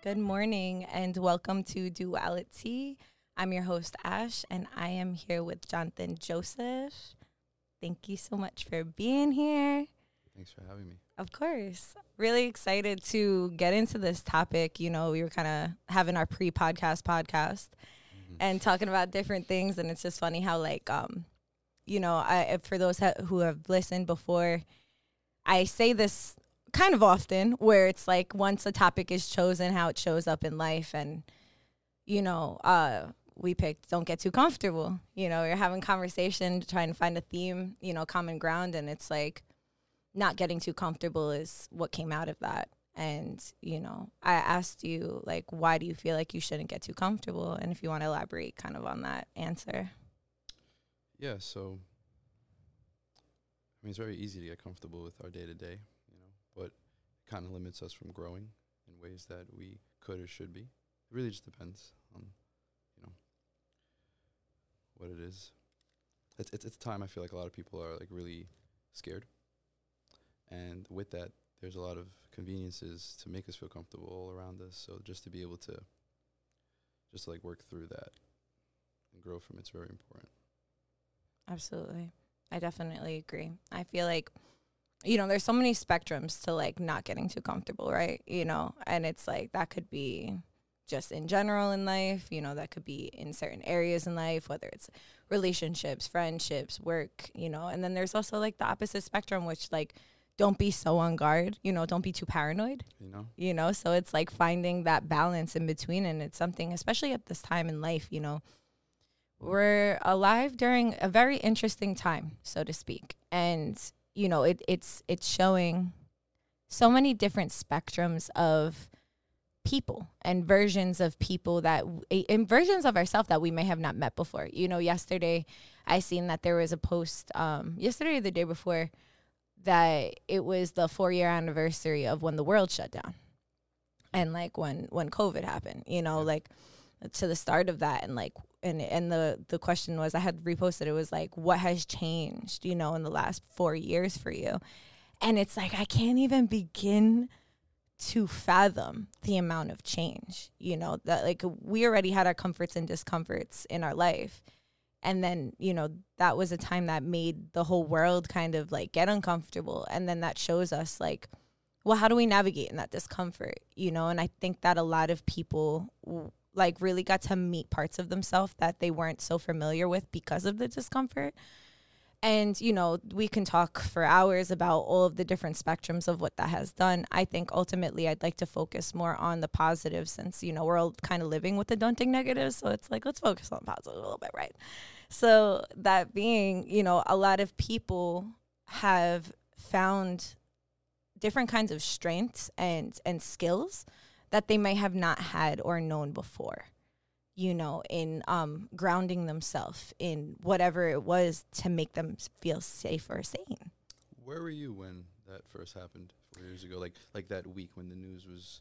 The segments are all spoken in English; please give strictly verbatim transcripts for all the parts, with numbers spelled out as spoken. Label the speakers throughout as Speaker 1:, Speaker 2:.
Speaker 1: Good morning and welcome to Duality. I'm your host, Ash, and I am here with Jonathan Joseph. Thank you so much for being here.
Speaker 2: Thanks for having me.
Speaker 1: Of course. Really excited to get into this topic. You know, we were kind of having our pre-podcast podcast mm-hmm. and talking about different things, and it's just funny how, like, um, you know, I, for those ha- who have listened before, I say this kind of often where it's like once a topic is chosen, how it shows up in life. And, you know, uh, we picked don't get too comfortable. You know, you're having conversation, trying to find a theme, you know, common ground. And it's like not getting too comfortable is what came out of that. And, you know, I asked you, like, why do you feel like you shouldn't get too comfortable? And if you want to elaborate kind of on that answer.
Speaker 2: Yeah, so, I mean, it's very easy to get comfortable with our day-to-day. But it kind of limits us from growing in ways that we could or should be. It really just depends on, you know, what it is. It's it's, it's a time I feel like a lot of people are like really scared, and with that, there's a lot of conveniences to make us feel comfortable all around us. So just to be able to, just to like work through that and grow from it's very important.
Speaker 1: Absolutely, I definitely agree. I feel like, you know, there's so many spectrums to like not getting too comfortable, right? You know, and it's like that could be just in general in life, you know, that could be in certain areas in life, whether it's relationships, friendships, work, you know, and then there's also like the opposite spectrum, which like don't be so on guard, you know, don't be too paranoid,
Speaker 2: you know,
Speaker 1: you know, so it's like finding that balance in between. And it's something, especially at this time in life, you know, we're alive during a very interesting time, so to speak. And you know, it, it's it's showing so many different spectrums of people and versions of people that, w- and versions of ourselves that we may have not met before. You know, yesterday I seen that there was a post, um, yesterday or the day before, that it was the four-year anniversary of when the world shut down. And, like, when, when COVID happened, you know, like, to the start of that. And, like, and and the, the question was, I had reposted, it was like, what has changed, you know, in the last four years for you? And it's like, I can't even begin to fathom the amount of change, you know, that like we already had our comforts and discomforts in our life. And then, you know, that was a time that made the whole world kind of like get uncomfortable. And then that shows us like, well, how do we navigate in that discomfort, you know? And I think that a lot of people w- like really got to meet parts of themselves that they weren't so familiar with because of the discomfort. And, you know, we can talk for hours about all of the different spectrums of what that has done. I think ultimately I'd like to focus more on the positive since, you know, we're all kind of living with the daunting negatives. So it's like, let's focus on positive a little bit, right? So that being, you know, a lot of people have found different kinds of strengths and, and skills that they may have not had or known before, you know, in um, grounding themselves in whatever it was to make them feel safe or sane.
Speaker 2: Where were you when that first happened four years ago? Like like that week when the news was,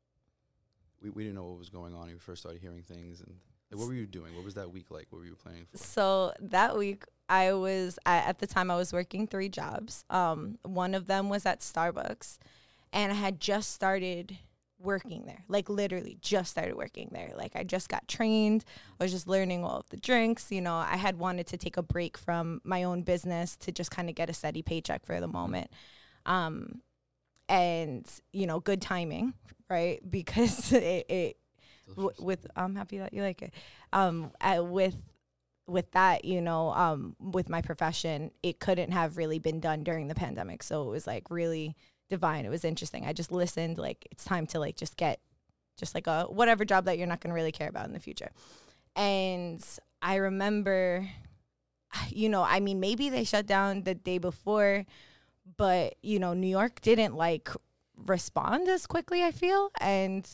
Speaker 2: we, we didn't know what was going on. We first started hearing things. And like, what were you doing? What was that week like? What were you planning for?
Speaker 1: So that week, I was, I, at the time I was working three jobs. Um, one of them was at Starbucks, and I had just started working there, like literally just started working there. Like I just got trained. I was just learning all of the drinks. You know, I had wanted to take a break from my own business to just kind of get a steady paycheck for the moment. Um, and, you know, good timing, right? Because it, it w- with, I'm happy that you like it. Um, I, with, with that, you know, um, with my profession, it couldn't have really been done during the pandemic. So it was like really divine. It was interesting. I just listened, like, it's time to like just get just like a whatever job that you're not going to really care about in the future. And I remember, you know, I mean, maybe they shut down the day before, but, you know, New York didn't like respond as quickly, I feel. And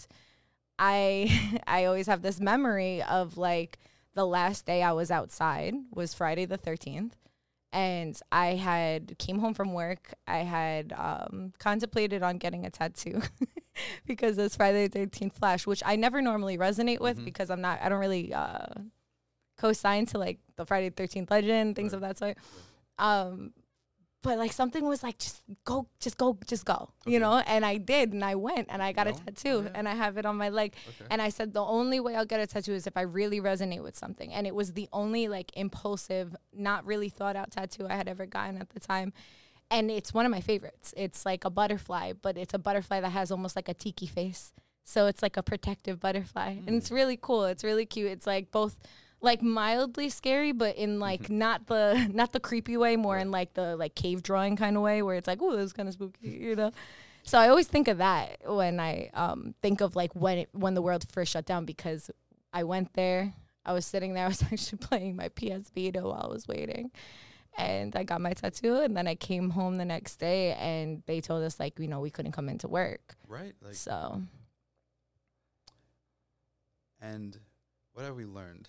Speaker 1: I, I always have this memory of like the last day I was outside was Friday the thirteenth. And I had came home from work. I had um, contemplated on getting a tattoo because it's Friday the thirteenth Flash, which I never normally resonate with mm-hmm. because I'm not, I don't really uh, co-sign to like the Friday the thirteenth legend, things right. of that sort. Yeah. Um, but like something was like, just go, just go, just go,
Speaker 2: Okay.
Speaker 1: you know? And I did, and I went, and I got
Speaker 2: No?
Speaker 1: a tattoo,
Speaker 2: Yeah.
Speaker 1: and I have it on my leg.
Speaker 2: Okay.
Speaker 1: And I said, the only way I'll get a tattoo is if I really resonate with something. And it was the only like impulsive, not really thought out tattoo I had ever gotten at the time. And it's one of my favorites. It's like a butterfly, but it's a butterfly that has almost like a tiki face. So it's like a protective butterfly.
Speaker 2: Mm.
Speaker 1: And it's really cool. It's really cute. It's like both like mildly scary, but in like not the not the creepy way, more
Speaker 2: Right.
Speaker 1: in like the like cave drawing kind of way where it's like, oh, this is kind of spooky, you know? So I always think of that when I um, think of like when it, when the world first shut down, because I went there, I was sitting there, I was actually playing my P S Vita while I was waiting. And I got my tattoo, and then I came home the next day, and they told us, like, you know, we couldn't come into work.
Speaker 2: Right. Like,
Speaker 1: So,
Speaker 2: and what have we learned?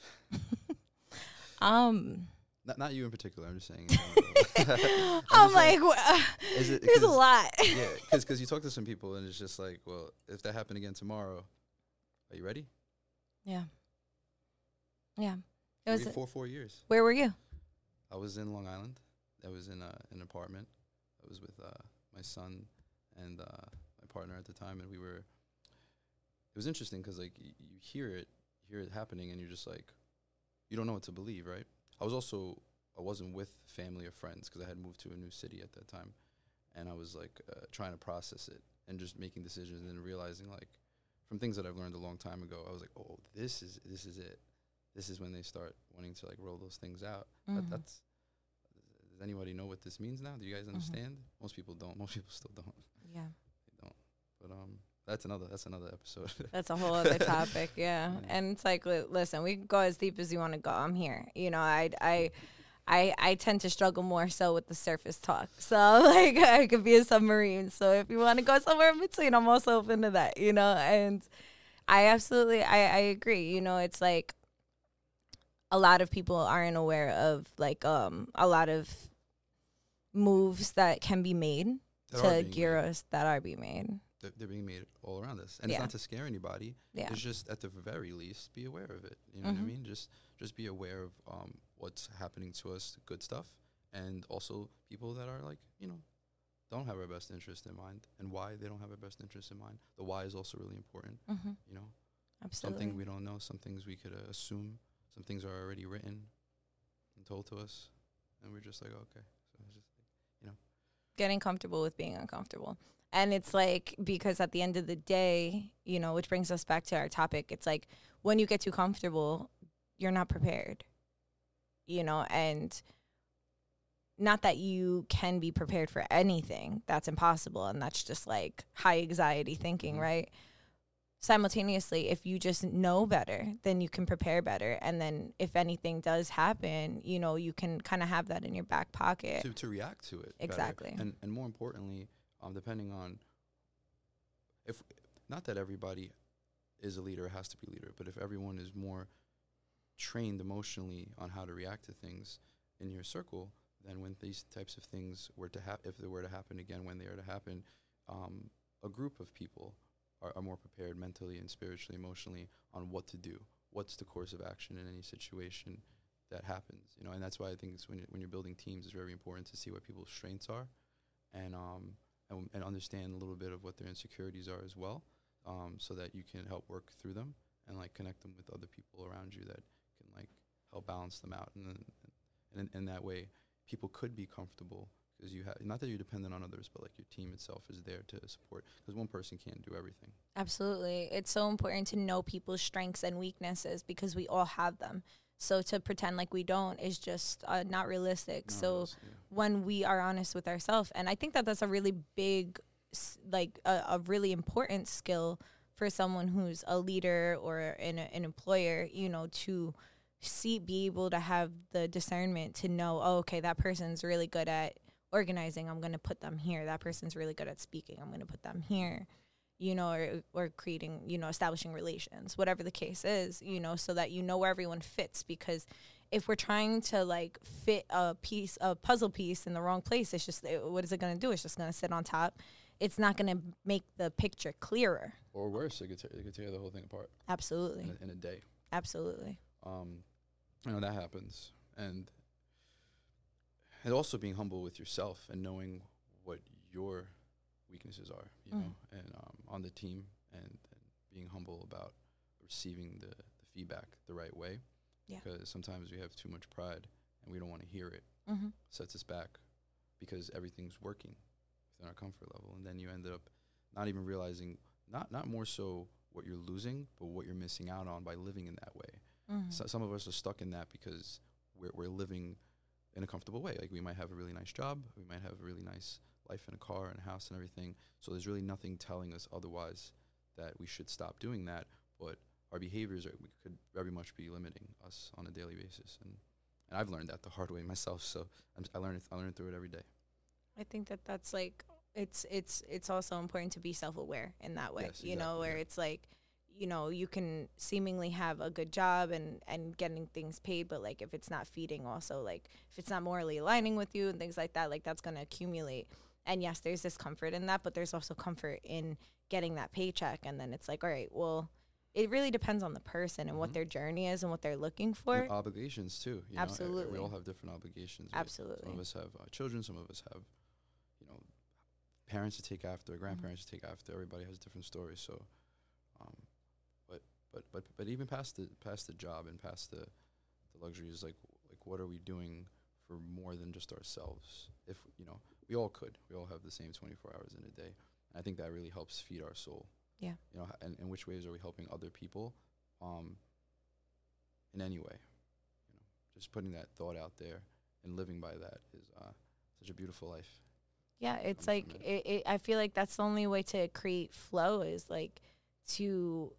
Speaker 1: um,
Speaker 2: Not not you in particular. I'm just saying. In general.
Speaker 1: I'm
Speaker 2: just
Speaker 1: like, wha-
Speaker 2: is it,
Speaker 1: there's a
Speaker 2: 'cause-
Speaker 1: lot.
Speaker 2: Yeah, because you talk to some people and it's just like, well, if that happened again tomorrow, are you ready?
Speaker 1: Yeah. Yeah. It was,
Speaker 2: Three, four, four years.
Speaker 1: where were you?
Speaker 2: I was in Long Island. I was in uh, an apartment. I was with uh, my son and uh, my partner at the time, and we were. It was interesting because like y- you hear it, you hear it happening, and you're just like, you don't know what to believe, right? I was also I wasn't with family or friends because I had moved to a new city at that time, and I was like uh, trying to process it and just making decisions and then realizing like from things that I've learned a long time ago, I was like, oh, this is this is it. This is when they start wanting to like roll those things out. That,
Speaker 1: Mhm.
Speaker 2: that's. Does anybody know what this means now? Do you guys understand? Most people don't. Most people still don't.
Speaker 1: Yeah.
Speaker 2: They don't. But um, that's another. That's another episode.
Speaker 1: That's a whole other topic. Yeah.
Speaker 2: Yeah.
Speaker 1: And it's like, li- listen, we can go as deep as you want to go. I'm here. You know, I, I, I, I tend to struggle more so with the surface talk. So like I could be a submarine. So if you want to go somewhere in between, I'm also open to that, you know? And I absolutely, I, I agree. You know, it's like a lot of people aren't aware of like, um, a lot of moves that can be made
Speaker 2: That are
Speaker 1: to
Speaker 2: being
Speaker 1: gear
Speaker 2: made.
Speaker 1: us that are being made.
Speaker 2: They're, they're being made all around us, and
Speaker 1: Yeah.
Speaker 2: it's not to scare anybody.
Speaker 1: Yeah.
Speaker 2: It's just at the very least be aware of it. You know what I
Speaker 1: Mhm.
Speaker 2: mean? Just just be aware of um what's happening to us, good stuff, and also people that are like you know don't have our best interest in mind, and why they don't have our best interest in mind. The why is also really important.
Speaker 1: Mm-hmm.
Speaker 2: You know,
Speaker 1: Absolutely.
Speaker 2: some things we don't know, some things we could uh, assume, some things are already written and told to us, and we're just like, okay. So it's just
Speaker 1: Getting comfortable with being uncomfortable. And it's like, because at the end of the day, you know, which brings us back to our topic, it's like when you get too comfortable, you're not prepared, you know, and not that you can be prepared for anything. That's impossible. And that's just like high anxiety thinking,
Speaker 2: Mhm.
Speaker 1: right? Simultaneously, if you just know better, then you can prepare better. And then if anything does happen, you know, you can kind of have that in your back pocket.
Speaker 2: to to react to it better.
Speaker 1: Exactly.
Speaker 2: and and more importantly, um, depending on if not that everybody is a leader or has to be a leader, but if everyone is more trained emotionally on how to react to things in your circle, then when these types of things were to happen, if they were to happen again, when they are to happen, um, a group of people are, are more prepared mentally and spiritually, emotionally on what to do, what's the course of action in any situation that happens, you know. And that's why I think it's when you're, when you're building teams, it's very important to see what people's strengths are, and um and, and understand a little bit of what their insecurities are as well, um, so that you can help work through them and like connect them with other people around you that can like help balance them out, and then and in, in that way, people could be comfortable because you have not that you're dependent on others, but like your team itself is there to support because one person can't do everything.
Speaker 1: Absolutely. It's so important to know people's strengths and weaknesses because we all have them. So to pretend like we don't is just uh, not realistic.
Speaker 2: No,
Speaker 1: so
Speaker 2: it's- yeah.
Speaker 1: when we are honest with ourselves, and I think that that's a really big, s- like a, a really important skill for someone who's a leader or an, an employer, you know, to see, be able to have the discernment to know, oh, okay, that person's really good at organizing. I'm going to put them here. That person's really good at speaking. I'm going to put them here. You know, or, or creating, you know, establishing relations, whatever the case is, you know, so that you know where everyone fits. Because if we're trying to like fit a piece, a puzzle piece in the wrong place, it's just, it, what is it going to do? It's just going to sit on top. It's not going to make the picture clearer.
Speaker 2: Or worse, it could, tear, it could tear the whole thing apart
Speaker 1: Absolutely.
Speaker 2: in a, in a day.
Speaker 1: Absolutely.
Speaker 2: Um, you know, that happens. And and also being humble with yourself and knowing what your weaknesses are, you
Speaker 1: Mm.
Speaker 2: know, and um, on the team, and, and being humble about receiving the, the feedback the right way.
Speaker 1: Yeah.
Speaker 2: Because sometimes we have too much pride and we don't want to hear it.
Speaker 1: Mm-hmm.
Speaker 2: Sets us back because everything's working within our comfort level. And then you ended up not even realizing, not, not more so what you're losing, but what you're missing out on by living in that way.
Speaker 1: Mm-hmm.
Speaker 2: So some of us are stuck in that because we're, we're living in a comfortable way. Like we might have a really nice job, we might have a really nice life and a car and a house and everything. So there's really nothing telling us otherwise that we should stop doing that. But our behaviors are, we could very much be limiting us on a daily basis. And, and I've learned that the hard way myself. So I'm, I learn it, I learn through it every day.
Speaker 1: I think that that's like, it's, it's, it's also important to be self-aware in that way,
Speaker 2: Yes,
Speaker 1: you know,
Speaker 2: exactly,
Speaker 1: where
Speaker 2: yeah.
Speaker 1: it's like, you know, you can seemingly have a good job and, and getting things paid, but like if it's not feeding also, like if it's not morally aligning with you and things like that, like that's going to accumulate. And yes, there's this comfort in that, but there's also comfort in getting that paycheck. And then it's like, all right, well, it really depends on the person and
Speaker 2: Mm-hmm.
Speaker 1: what their journey is and what they're looking for.
Speaker 2: And obligations too. You know,
Speaker 1: Absolutely.
Speaker 2: we all have different obligations. Right?
Speaker 1: Absolutely.
Speaker 2: Some of us have uh, children. Some of us have, you know, parents to take after, grandparents
Speaker 1: Mm-hmm.
Speaker 2: to take after. Everybody has different stories. So, um, but but but but even past the past the job and past the the luxuries, like like what are we doing for more than just ourselves? If you know, we all could. We all have the same twenty-four hours in a day. And I think that really helps feed our soul.
Speaker 1: Yeah.
Speaker 2: You know, and in which ways are we helping other people? Um, in any way, you know, just putting that thought out there and living by that is uh, such a beautiful life.
Speaker 1: Yeah, it's
Speaker 2: comes from
Speaker 1: like,
Speaker 2: it.
Speaker 1: it, it, I feel like that's the only way to create flow is like to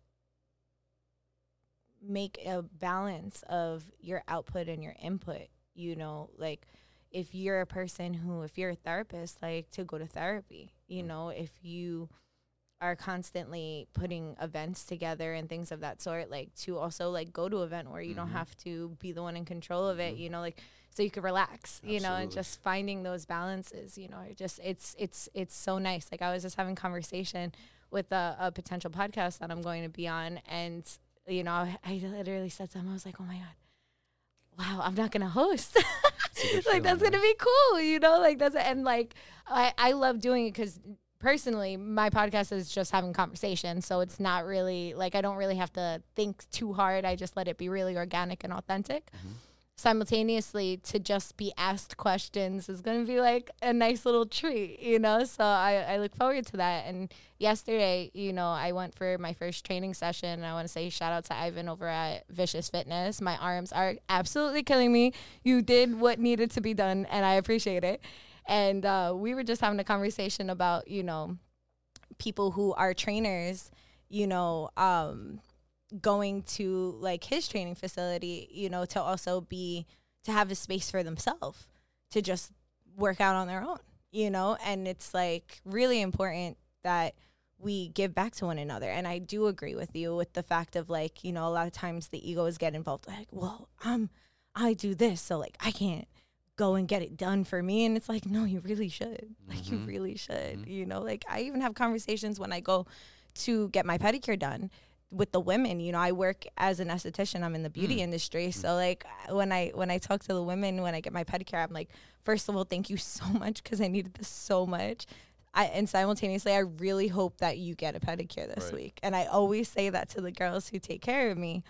Speaker 1: make a balance of your output and your input, you know, like if you're a person who, if you're a therapist, like to go to therapy, you
Speaker 2: Mm.
Speaker 1: know, if you are constantly putting events together and things of that sort, like to also like go to an event where you don't
Speaker 2: Mhm.
Speaker 1: have to be the one in control of it,
Speaker 2: Mhm.
Speaker 1: you know, like so you could relax, you know, and
Speaker 2: Absolutely.
Speaker 1: just finding those balances, you know, it just it's it's it's so nice. Like I was just having conversation with a, a potential podcast that I'm going to be on, and you know, I, I literally said to him, I was like, oh my god, wow, I'm not gonna host.
Speaker 2: It's a good
Speaker 1: Like that's
Speaker 2: feeling,
Speaker 1: gonna be cool, you know, like that's and like I I love doing it because personally my podcast is just having conversation, so it's not really like I don't really have to think too hard. I just let it be really organic and authentic.
Speaker 2: Mhm.
Speaker 1: Simultaneously, to just be asked questions is going to be like a nice little treat, you know? So I, I look forward to that. And yesterday, you know, I went for my first training session. And I want to say shout out to Ivan over at Vicious Fitness. My arms are absolutely killing me. You did what needed to be done, and I appreciate it. And uh, we were just having a conversation about, you know, people who are trainers, you know, um, going to like his training facility, you know, to also be, to have a space for themselves to just work out on their own, you know, and it's like really important that we give back to one another. And I do agree with you with the fact of like, you know, a lot of times the egos get involved, like, well, I'm, I do this, so like I can't go and get it done for me. And it's like, no, you really should. Like you
Speaker 2: Mhm.
Speaker 1: really should,
Speaker 2: Mhm.
Speaker 1: you know, like I even have conversations when I go to get my pedicure done with the women. You know, I work as an esthetician. I'm in the beauty
Speaker 2: Mm.
Speaker 1: industry. So like when I when I talk to the women when I get my pedicure, I'm like, first of all, thank you so much because I needed this so much. I, and simultaneously, I really hope that you get a pedicure this
Speaker 2: Right.
Speaker 1: week. And I always say that to the girls who take care of me.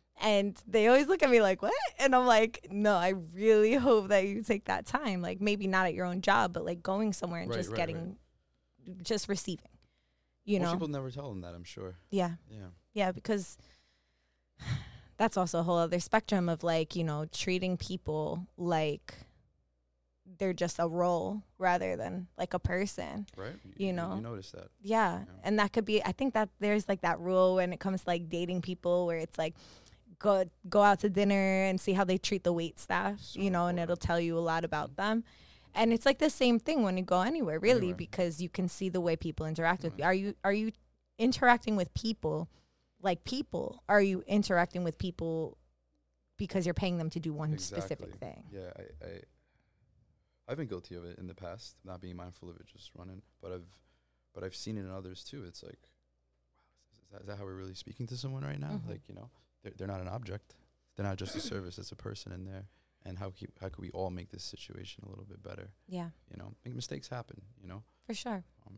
Speaker 1: And they always look at me like, what? And I'm like, no, I really hope that you take that time. Like maybe not at your own job, but like going somewhere and
Speaker 2: Right,
Speaker 1: just
Speaker 2: right,
Speaker 1: getting, just receiving, you
Speaker 2: Most
Speaker 1: know?
Speaker 2: people never tell them that, I'm sure.
Speaker 1: Yeah.
Speaker 2: Yeah.
Speaker 1: Yeah, because that's also a whole other spectrum of like, you know, treating people like they're just a role rather than like a person.
Speaker 2: Right?
Speaker 1: You know.
Speaker 2: You notice that.
Speaker 1: Yeah.
Speaker 2: Yeah.
Speaker 1: And that could be, I think that there's like that rule when it comes to like dating people where it's like go go out to dinner and see how they treat the wait staff,
Speaker 2: So
Speaker 1: you know, and
Speaker 2: important.
Speaker 1: it'll tell you a lot about them. And it's like the same thing when you go anywhere, really,
Speaker 2: Anywhere.
Speaker 1: because you can see the way people interact with
Speaker 2: Right.
Speaker 1: you. Are you are you interacting with people like people? Are you interacting with people because you're paying them to do one specific
Speaker 2: Exactly.
Speaker 1: thing?
Speaker 2: Yeah, I, I, I've been guilty of it in the past, not being mindful of it, just running. But I've, but I've seen it in others too. It's like, wow, is that, is that how we're really speaking to someone right now?
Speaker 1: Mhm.
Speaker 2: Like, you know, they're, they're not an object. They're not just a service. It's a person in there. and how keep, how can we all make this situation a little bit better?
Speaker 1: Yeah,
Speaker 2: You know, make mistakes happen. You know,
Speaker 1: for sure.
Speaker 2: um,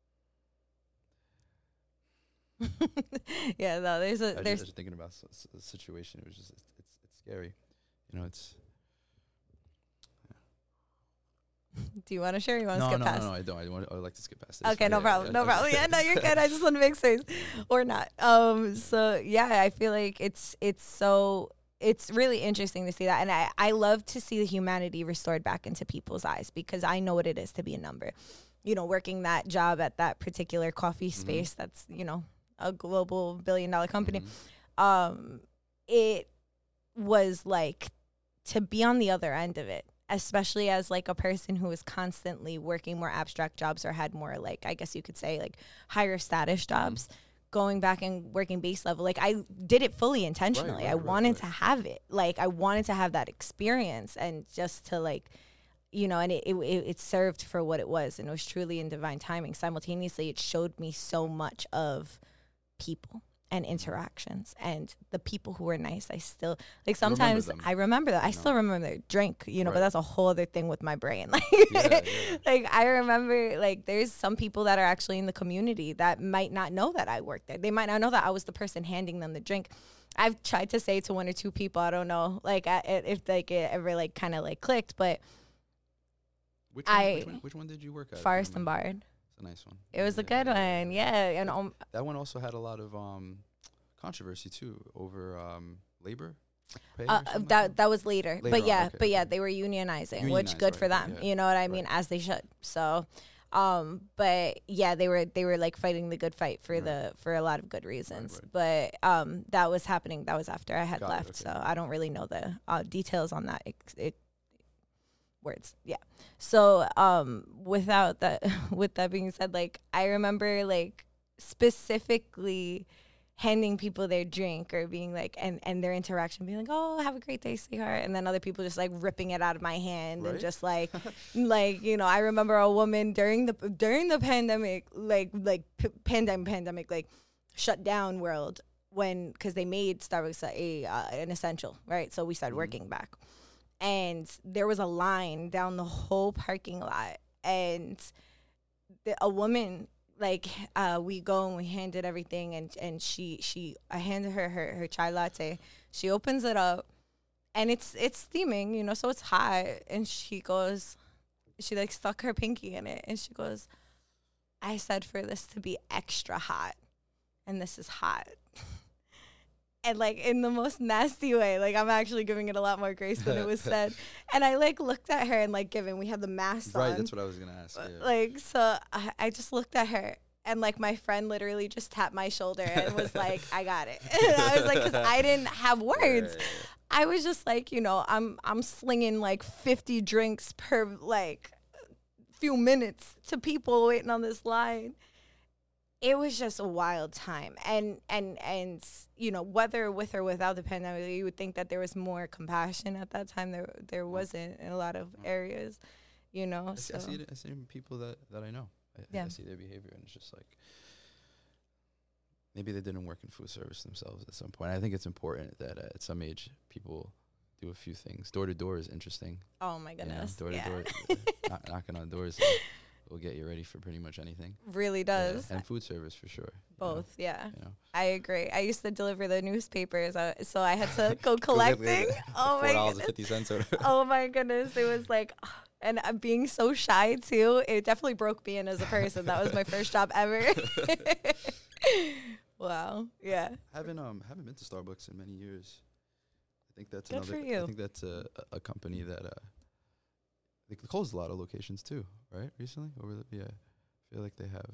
Speaker 1: Yeah, no, there's a
Speaker 2: I
Speaker 1: there's
Speaker 2: was just thinking about s- s- the situation. It was just it's, it's it's scary. You know, it's
Speaker 1: do you want to share or you want to
Speaker 2: no,
Speaker 1: skip
Speaker 2: no,
Speaker 1: past?
Speaker 2: no, no. I don't. I want. I would like to skip past this.
Speaker 1: Okay,
Speaker 2: but
Speaker 1: no
Speaker 2: yeah,
Speaker 1: problem.
Speaker 2: yeah,
Speaker 1: No
Speaker 2: I-
Speaker 1: problem. Yeah, no, you're good. I just want to make space or not. Um, so yeah, I feel like it's it's so it's really interesting to see that, and I I love to see the humanity restored back into people's eyes because I know what it is to be a number. You know, working that job at that particular coffee
Speaker 2: Mhm.
Speaker 1: space that's, you know, a global billion dollar company.
Speaker 2: Mhm.
Speaker 1: Um, it was like to be on the other end of it, especially as like a person who was constantly working more abstract jobs or had more like, I guess you could say like higher status jobs, going back and working base level. Like I did it fully intentionally.
Speaker 2: right,
Speaker 1: I
Speaker 2: right,
Speaker 1: wanted
Speaker 2: right.
Speaker 1: to have it. Like I wanted to have that experience and just to like, you know, and it, it it served for what it was, and it was truly in divine timing. Simultaneously, it showed me so much of people and interactions and the people who were nice. I still like
Speaker 2: You remember
Speaker 1: sometimes
Speaker 2: them,
Speaker 1: I remember that. I
Speaker 2: you
Speaker 1: still
Speaker 2: know?
Speaker 1: remember their drink, you know, but
Speaker 2: Right.
Speaker 1: that's a whole other thing with my brain. Like,
Speaker 2: Yeah, yeah.
Speaker 1: like I remember like there's some people that are actually in the community that might not know that I worked there. They might not know that I was the person handing them the drink. I've tried to say to one or two people, I don't know, like I, if like it ever like kind of like clicked, but
Speaker 2: Which one,
Speaker 1: I-
Speaker 2: which one? Which one did you work at? if you
Speaker 1: Forest and
Speaker 2: remember?
Speaker 1: Bard.
Speaker 2: It's a nice one.
Speaker 1: It was
Speaker 2: Yeah,
Speaker 1: a good
Speaker 2: yeah,
Speaker 1: one, yeah. And um,
Speaker 2: That one also had a lot of um controversy too over um labor pay. or
Speaker 1: uh,
Speaker 2: something like
Speaker 1: that that was later,
Speaker 2: Later
Speaker 1: but
Speaker 2: on,
Speaker 1: yeah,
Speaker 2: okay,
Speaker 1: but yeah,
Speaker 2: okay.
Speaker 1: they were unionizing, which
Speaker 2: Unionized,
Speaker 1: good
Speaker 2: right,
Speaker 1: for
Speaker 2: right,
Speaker 1: them.
Speaker 2: yeah,
Speaker 1: You know what I mean?
Speaker 2: right.
Speaker 1: As they should. So, um, but yeah, they were they were like fighting the good fight for
Speaker 2: Right.
Speaker 1: the for a lot of good reasons.
Speaker 2: right.
Speaker 1: But um, that was happening. That was after I had
Speaker 2: Got it,
Speaker 1: left,
Speaker 2: okay.
Speaker 1: so I don't really know the uh, details on that. It, it, words, yeah. So um, without that, with that being said, like I remember like specifically handing people their drink or being like and and their interaction being like, oh, have a great day, sweetheart, and then other people just like ripping it out of my hand and
Speaker 2: Right.
Speaker 1: just like like you know I remember a woman during the during the pandemic like like p- pandemic pandemic like shut down world when because they made Starbucks a uh, an essential, right? So we started
Speaker 2: Mhm.
Speaker 1: working back, and there was a line down the whole parking lot, and the, a woman like uh we go and we handed everything, and and she she I handed her her, her chai latte. She opens it up and it's it's steaming, you know, so it's hot, and she goes she like stuck her pinky in it and she goes, I said for this to be extra hot, and this is hot. And like in the most nasty way, like I'm actually giving it a lot more grace than it was said. And I like looked at her and like given we had the mask
Speaker 2: Right,
Speaker 1: on.
Speaker 2: that's what I was gonna ask. Yeah.
Speaker 1: Like, so I, I just looked at her, and like my friend literally just tapped my shoulder and was like, I got it. And I was like, because I didn't have words.
Speaker 2: Yeah,
Speaker 1: I was just like, you know, I'm I'm slinging like fifty drinks per like few minutes to people waiting on this line. It was just a wild time, and and and you know, whether with or without the pandemic, you would think that there was more compassion at that time. There there wasn't in a lot of areas, you know.
Speaker 2: I see,
Speaker 1: So
Speaker 2: I see it. I see it in people that that I know. I,
Speaker 1: Yeah.
Speaker 2: I see their behavior, and it's just like maybe they didn't work in food service themselves at some point. I think it's important that uh, at some age people do a few things. Door to door is interesting.
Speaker 1: oh my
Speaker 2: you know,
Speaker 1: goodness,
Speaker 2: door
Speaker 1: yeah.
Speaker 2: to door, uh, knock, knocking on doors uh, will get you ready for pretty much anything.
Speaker 1: Really
Speaker 2: Yeah,
Speaker 1: does.
Speaker 2: and food service for sure. you know,
Speaker 1: Both, yeah.
Speaker 2: You know.
Speaker 1: I agree. I used to deliver the newspapers, uh, so I had to go
Speaker 2: Go get
Speaker 1: collecting.
Speaker 2: the
Speaker 1: Oh my
Speaker 2: Four dollars and
Speaker 1: goodness.
Speaker 2: fifty cents. Or whatever.
Speaker 1: Oh my goodness. It was like, and uh, being so shy too, it definitely broke me in as a person. That was my first job ever. Wow. Yeah.
Speaker 2: haven't um haven't been to Starbucks in many years. I think that's
Speaker 1: Good
Speaker 2: another.
Speaker 1: for you.
Speaker 2: I think that's a a a company that uh they closed a lot of locations too, right? Recently, over the yeah, I feel like they have.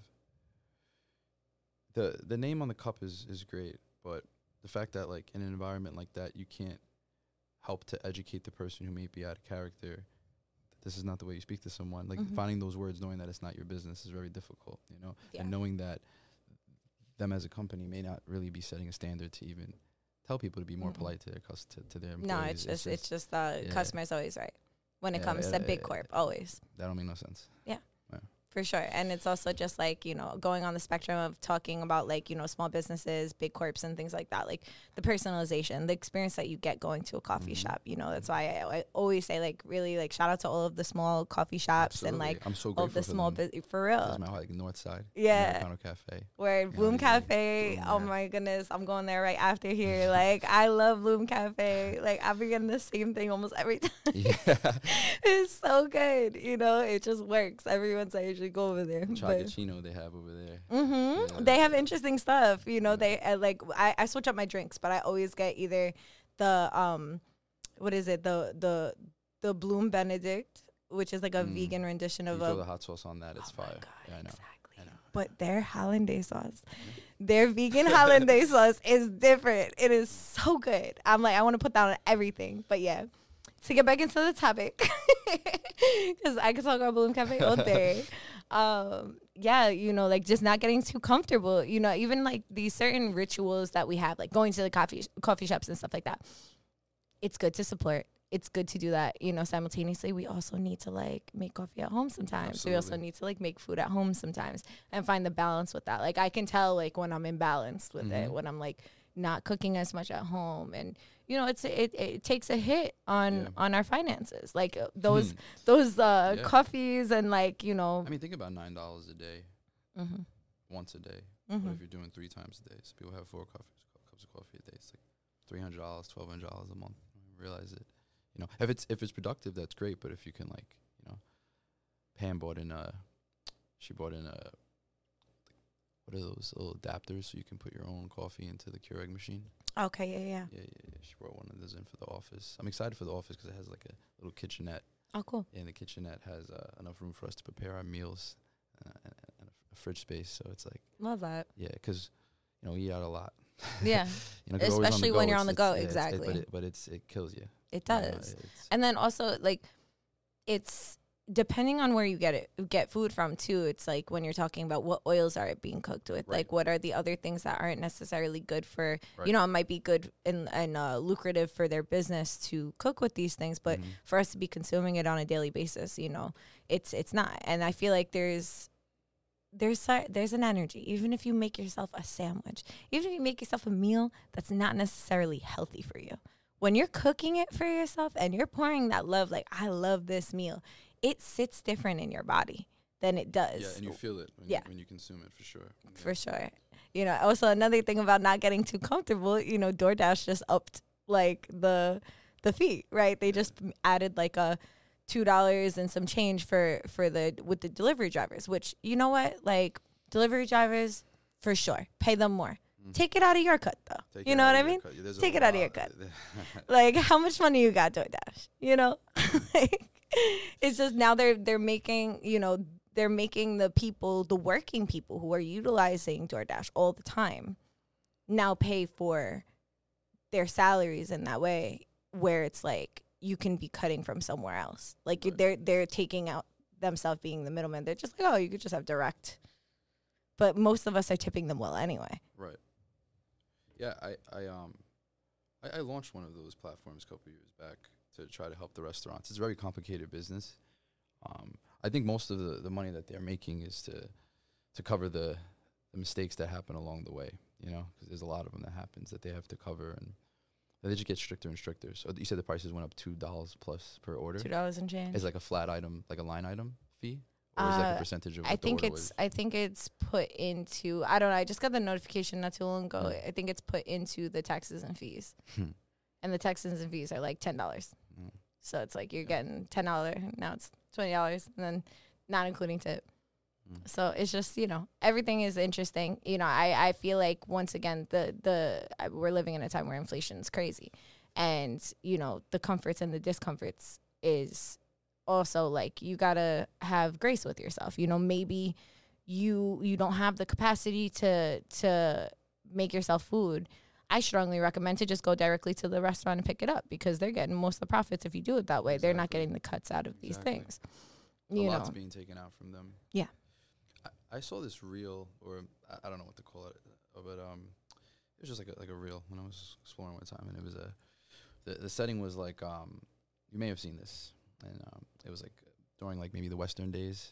Speaker 2: the The name on the cup is is great, but the fact that like in an environment like that, you can't help to educate the person who may be out of character. that This is not the way you speak to someone. Like
Speaker 1: Mhm.
Speaker 2: finding those words, knowing that it's not your business, is very difficult. You know,
Speaker 1: Yeah.
Speaker 2: and knowing that them as a company may not really be setting a standard to even tell people to be more
Speaker 1: Mm-mm.
Speaker 2: polite to their cus- to, to their employees.
Speaker 1: No, it's just, it's just, uh,
Speaker 2: yeah.
Speaker 1: customers always right when it
Speaker 2: Yeah,
Speaker 1: comes
Speaker 2: yeah,
Speaker 1: to big
Speaker 2: yeah,
Speaker 1: corp,
Speaker 2: yeah.
Speaker 1: always.
Speaker 2: that don't make no sense.
Speaker 1: Yeah.
Speaker 2: Yeah.
Speaker 1: For sure. And it's also just like, you know, going on the spectrum of talking about like, you know, small businesses, big corps and things like that. Like the personalization, the experience that you get going to a coffee
Speaker 2: Mhm.
Speaker 1: shop. You know, that's why I, I always say like really like shout out to all of the small coffee shops and
Speaker 2: Absolutely.
Speaker 1: like
Speaker 2: I'm so
Speaker 1: all
Speaker 2: grateful
Speaker 1: of the
Speaker 2: for
Speaker 1: small
Speaker 2: them.
Speaker 1: business for
Speaker 2: This is
Speaker 1: real.
Speaker 2: my like North Side.
Speaker 1: Yeah.
Speaker 2: Americano Cafe.
Speaker 1: Where
Speaker 2: know,
Speaker 1: Bloom
Speaker 2: these are-
Speaker 1: Cafe,
Speaker 2: Bloom,
Speaker 1: oh
Speaker 2: yeah.
Speaker 1: my goodness, I'm going there right after here. Like I love Bloom Cafe. Like I be getting the same thing almost every time.
Speaker 2: Yeah.
Speaker 1: It's so good. You know, it just works. Every once I usually go over there.
Speaker 2: The
Speaker 1: But
Speaker 2: Chocachino they have over there.
Speaker 1: hmm
Speaker 2: Yeah.
Speaker 1: they have interesting stuff. You know,
Speaker 2: Yeah.
Speaker 1: they uh, like I, I switch up my drinks, but I always get either the um, what is it? The the the Bloom Benedict, which is like a
Speaker 2: Mm.
Speaker 1: vegan rendition
Speaker 2: You
Speaker 1: of
Speaker 2: throw
Speaker 1: a.
Speaker 2: the hot sauce on that, it's
Speaker 1: Oh my
Speaker 2: fire.
Speaker 1: God,
Speaker 2: Yeah, I know.
Speaker 1: exactly.
Speaker 2: I know.
Speaker 1: But their hollandaise sauce, their vegan hollandaise sauce is different. It is so good. I'm like, I want to put that on everything. But yeah, to get back into the topic, because I could talk about Bloom Cafe all day. Um, yeah, you know, like just not getting too comfortable. You know, even like these certain rituals that we have, like going to the coffee coffee shops and stuff like that. It's good to support. It's good to do that. You know, simultaneously, we also need to like make coffee at home sometimes. We also
Speaker 2: Absolutely.
Speaker 1: need to like make food at home sometimes and find the balance with that. Like I can tell like when I'm imbalanced with it,
Speaker 2: Mhm.
Speaker 1: when I'm like not cooking as much at home, and you know, it's it, it takes a hit on
Speaker 2: Yeah.
Speaker 1: on our finances. Like uh, those
Speaker 2: Hmm.
Speaker 1: those uh
Speaker 2: Yeah.
Speaker 1: coffees and like you know.
Speaker 2: I mean, think about nine dollars a day,
Speaker 1: Mm-hmm,
Speaker 2: once a day.
Speaker 1: mm-hmm.
Speaker 2: What if you're doing three times a day? So people have four coffees, cups of coffee a day. It's like three hundred dollars, twelve hundred dollars a month. I don't realize it. You know, if it's if it's productive, that's great. But if you can, like, you know, Pam bought in a, she bought in a, what are those little adapters so you can put your own coffee into the Keurig machine?
Speaker 1: Okay, yeah, yeah.
Speaker 2: Yeah, yeah, yeah. She brought one of those in for the office. I'm excited for the office because it has like a little kitchenette.
Speaker 1: Oh, cool.
Speaker 2: And the kitchenette has uh, enough room for us to prepare our meals uh, and, and a fridge space. So it's like,
Speaker 1: Love that.
Speaker 2: yeah, because, you know, we eat out a lot.
Speaker 1: Yeah,
Speaker 2: You know, 'cause always
Speaker 1: especially
Speaker 2: go,
Speaker 1: when you're
Speaker 2: it's-
Speaker 1: on the
Speaker 2: it's-
Speaker 1: go.
Speaker 2: yeah, it's- it-
Speaker 1: Exactly.
Speaker 2: but it, but it's it kills you.
Speaker 1: It
Speaker 2: You know,
Speaker 1: does.
Speaker 2: it's-
Speaker 1: And then also like it's depending on where you get it get food from too. It's like when you're talking about what oils are it being cooked with,
Speaker 2: Right.
Speaker 1: like what are the other things that aren't necessarily good for
Speaker 2: Right.
Speaker 1: you know, it might be good and and uh, lucrative for their business to cook with these things, but
Speaker 2: Mhm.
Speaker 1: for us to be consuming it on a daily basis, you know, it's it's not. And I feel like there's there's si- there's an energy, even if you make yourself a sandwich, even if you make yourself a meal that's not necessarily healthy for you. When you're cooking it for yourself and you're pouring that love, like I love this meal, it sits different in your body than it does.
Speaker 2: Yeah, and you feel it when,
Speaker 1: Yeah.
Speaker 2: you, when you consume it, for sure. Yeah.
Speaker 1: For sure. You know, also another thing about not getting too comfortable, you know, DoorDash just upped like the the fee, right? They
Speaker 2: Yeah.
Speaker 1: just m- added like a two dollars and some change for for the with the delivery drivers, which you know what? Like delivery drivers, for sure. Pay them more.
Speaker 2: Mhm.
Speaker 1: Take it out of your cut though.
Speaker 2: Take
Speaker 1: You
Speaker 2: it
Speaker 1: know
Speaker 2: out
Speaker 1: what I
Speaker 2: of your
Speaker 1: mean?
Speaker 2: cut. Yeah, there's a
Speaker 1: Take it out of your
Speaker 2: lot-
Speaker 1: cut. Like how much money you got DoorDash? You know? Like it's just now they're they're making, you know, they're making the people, the working people who are utilizing DoorDash all the time now pay for their salaries in that way where it's like you can be cutting from somewhere else. Like you
Speaker 2: Right.
Speaker 1: they're they're taking out themselves being the middleman. They're just like, oh, you could just have direct. But most of us are tipping them well anyway.
Speaker 2: Right. Yeah, I, I um I, I launched one of those platforms a couple years back to try to help the restaurants. It's a very complicated business. Um, I think most of the, the money that they're making is to to cover the, the mistakes that happen along the way, you know, because there's a lot of them that happens that they have to cover, and they just get stricter and stricter. So you said the prices went up two dollars plus per order.
Speaker 1: Two dollars and change.
Speaker 2: Is like a flat item, like a line item fee, or is it like
Speaker 1: Uh,
Speaker 2: a percentage of what
Speaker 1: I
Speaker 2: the
Speaker 1: think
Speaker 2: order
Speaker 1: it's
Speaker 2: was?
Speaker 1: I think it's put into I don't know, I just got the notification not too long ago.
Speaker 2: Mm.
Speaker 1: I think it's put into the taxes and fees.
Speaker 2: Hmm.
Speaker 1: And the taxes and fees are like ten dollars.
Speaker 2: Mm.
Speaker 1: So it's like you're getting ten dollars, now it's twenty dollars and then not including tip.
Speaker 2: Mm.
Speaker 1: So it's just, you know, everything is interesting. You know, I, I feel like once again the the I, we're living in a time where inflation is crazy. And, you know, the comforts and the discomforts is also like you gotta have grace with yourself. You know, maybe you you don't have the capacity to to make yourself food. I strongly recommend to just go directly to the restaurant and pick it up because they're getting most of the profits if you do it that way. They're not
Speaker 2: Exactly.
Speaker 1: getting the cuts out of these
Speaker 2: Exactly.
Speaker 1: things.
Speaker 2: A
Speaker 1: You
Speaker 2: lot's
Speaker 1: know,
Speaker 2: being taken out from them.
Speaker 1: Yeah.
Speaker 2: I, I saw this reel, or I, I don't know what to call it, uh, but um, it was just like a, like a reel when I was exploring one time, and it was a the, the setting was like um, you may have seen this, and um, it was like during like maybe the Western days,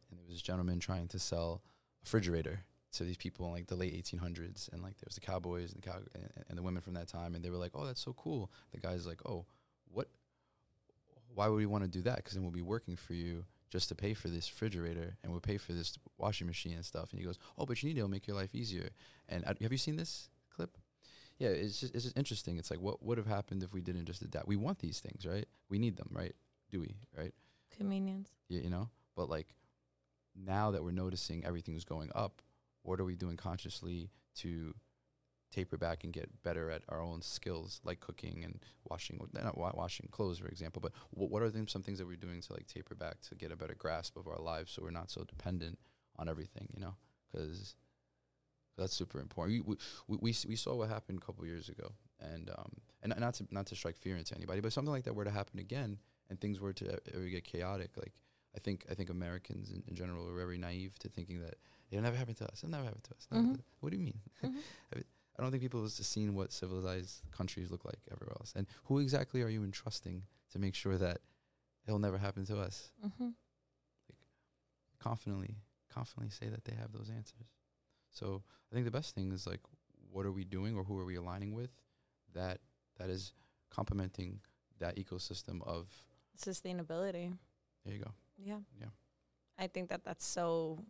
Speaker 2: and there was this gentleman trying to sell a refrigerator to these people in like the late eighteen hundreds, and like there was the cowboys and the cow and, and the women from that time, and they were like, oh, that's so cool. The guy's like, oh, what? Why would we want to do that? Because then we'll be working for you just to pay for this refrigerator, and we'll pay for this washing machine and stuff. And he goes, oh, but you need it, it'll make your life easier. And uh, have you seen this clip? Yeah, it's just, it's just interesting. It's like, what would have happened if we didn't just adapt? We want these things, right? We need them, right? Do we, right?
Speaker 1: Convenience.
Speaker 2: Yeah, you know? But like, now that we're noticing everything's going up, what are we doing consciously to taper back and get better at our own skills, like cooking and washing, not wa- washing clothes, for example, but w- what are them, some things that we're doing to like taper back to get a better grasp of our lives, so we're not so dependent on everything, you know? Because that's super important. We, we we we saw what happened a couple years ago, and um and not to not to strike fear into anybody, but something like that were to happen again, and things were to ever get chaotic. Like I think I think Americans in, in general are very naive to thinking that it'll never happen to us. It'll never happen to us.
Speaker 1: Mm-hmm.
Speaker 2: What do you mean?
Speaker 1: Mm-hmm.
Speaker 2: I don't think people have seen what civilized countries look like everywhere else. And who exactly are you entrusting to make sure that it'll never happen to us?
Speaker 1: Mm-hmm.
Speaker 2: Like, confidently, confidently say that they have those answers. So I think the best thing is like, what are we doing, or who are we aligning with that that is complementing that ecosystem of
Speaker 1: Sustainability.
Speaker 2: There you go.
Speaker 1: Yeah.
Speaker 2: Yeah.
Speaker 1: I think that that's so,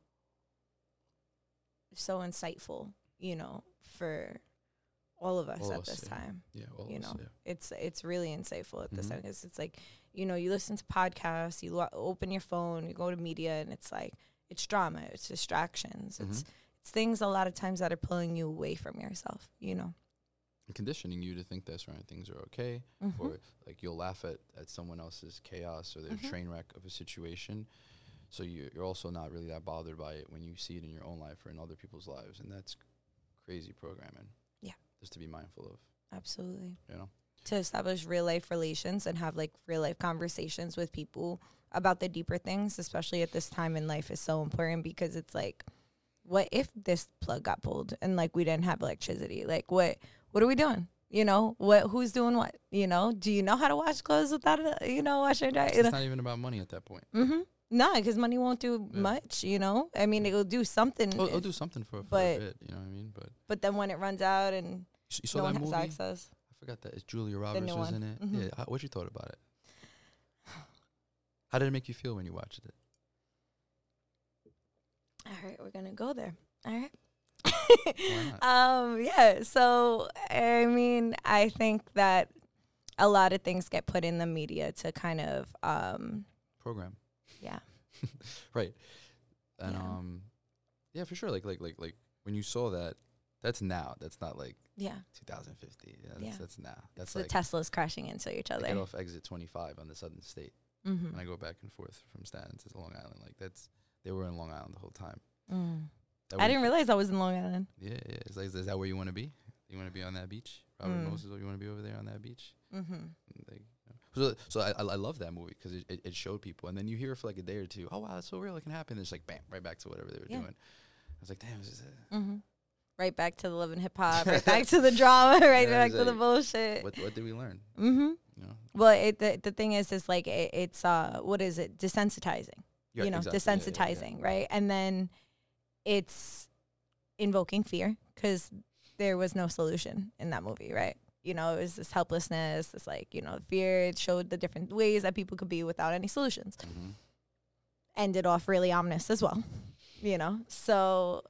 Speaker 1: so insightful, you know, for all of us
Speaker 2: All
Speaker 1: at
Speaker 2: us,
Speaker 1: this
Speaker 2: yeah.
Speaker 1: time.
Speaker 2: Yeah, all
Speaker 1: You
Speaker 2: of us,
Speaker 1: know,
Speaker 2: yeah.
Speaker 1: it's it's really insightful at this
Speaker 2: Mhm.
Speaker 1: time, because it's like, you know, you listen to podcasts, you lo- open your phone, you go to media, and it's like, it's drama, it's distractions, it's
Speaker 2: Mhm.
Speaker 1: it's things a lot of times that are pulling you away from yourself, you know.
Speaker 2: And conditioning you to think that certain things are okay,
Speaker 1: Mhm.
Speaker 2: or like you'll laugh at, at someone else's chaos or their
Speaker 1: Mhm.
Speaker 2: train wreck of a situation. So you, you're also not really that bothered by it when you see it in your own life or in other people's lives. And that's crazy programming.
Speaker 1: Yeah.
Speaker 2: Just to be mindful of,
Speaker 1: Absolutely.
Speaker 2: you know?
Speaker 1: To establish real life relations and have like real life conversations with people about the deeper things, especially at this time in life, is so important, because it's like, what if this plug got pulled and like we didn't have electricity? Like what what are we doing? You know, what who's doing what? You know, do you know how to wash clothes without a, you know, washer and dryer?
Speaker 2: It's not even about money at that point.
Speaker 1: Mm-hmm. No, because money won't do
Speaker 2: Yeah.
Speaker 1: much, you know? I mean, it'll do something.
Speaker 2: It'll, it'll
Speaker 1: if-
Speaker 2: do something for, for
Speaker 1: but-
Speaker 2: a bit, you know what I mean? But
Speaker 1: but then when it runs out and
Speaker 2: you, s- you saw
Speaker 1: no one
Speaker 2: that
Speaker 1: has
Speaker 2: movie?
Speaker 1: access.
Speaker 2: I forgot that. It's Julia Roberts
Speaker 1: new
Speaker 2: was
Speaker 1: one.
Speaker 2: in it.
Speaker 1: Mhm.
Speaker 2: Yeah. How, what you thought about it? How did it make you feel when you watched it?
Speaker 1: All right, we're gonna go there. All right.
Speaker 2: Why not?
Speaker 1: um, yeah. So I mean, I think that a lot of things get put in the media to kind of, um,
Speaker 2: Program.
Speaker 1: yeah,
Speaker 2: Right. And
Speaker 1: Yeah.
Speaker 2: um yeah, for sure. Like like like like when you saw that, that's now. That's not like
Speaker 1: yeah.
Speaker 2: two thousand fifty. Yeah, that's,
Speaker 1: Yeah.
Speaker 2: that's now. That's
Speaker 1: So
Speaker 2: like
Speaker 1: the Teslas crashing into each
Speaker 2: I
Speaker 1: other.
Speaker 2: get off exit twenty-five on the Southern State,
Speaker 1: Mm-hmm.
Speaker 2: and I go back and forth from Staten to Long Island. Like that's they were in Long Island the whole time.
Speaker 1: Mm.
Speaker 2: That
Speaker 1: I
Speaker 2: way
Speaker 1: didn't
Speaker 2: you-
Speaker 1: realize I was in Long Island.
Speaker 2: Yeah, yeah. It's like, is that where you want to be? You want to be on that beach, Robert
Speaker 1: Mm.
Speaker 2: Moses? Or you want to be over there on that beach?
Speaker 1: Mm-hmm.
Speaker 2: And Like, you know. So, so I, I I love that movie because it, it, it showed people, and then you hear it for like a day or two. Oh wow, that's so real. It can happen. And it's like bam, right back to whatever they were
Speaker 1: Yeah.
Speaker 2: doing. I was like, damn, this is a,
Speaker 1: Mm-hmm. Right back to the love and hip hop. Right back to the drama. Right
Speaker 2: Yeah,
Speaker 1: back
Speaker 2: it's
Speaker 1: to the
Speaker 2: like,
Speaker 1: bullshit.
Speaker 2: what what did we learn?
Speaker 1: Mm-hmm.
Speaker 2: You know,
Speaker 1: Well, it, the the thing is, is like it, it's uh, what is it? Desensitizing.
Speaker 2: Yeah,
Speaker 1: you know,
Speaker 2: exactly. Yeah, yeah, yeah,
Speaker 1: desensitizing,
Speaker 2: yeah.
Speaker 1: right? And then it's invoking fear, because there was no solution in that movie, right? You know, it was this helplessness, this like, you know, fear. It showed the different ways that people could be without any solutions.
Speaker 2: Mhm.
Speaker 1: Ended off really ominous as well, you know? So,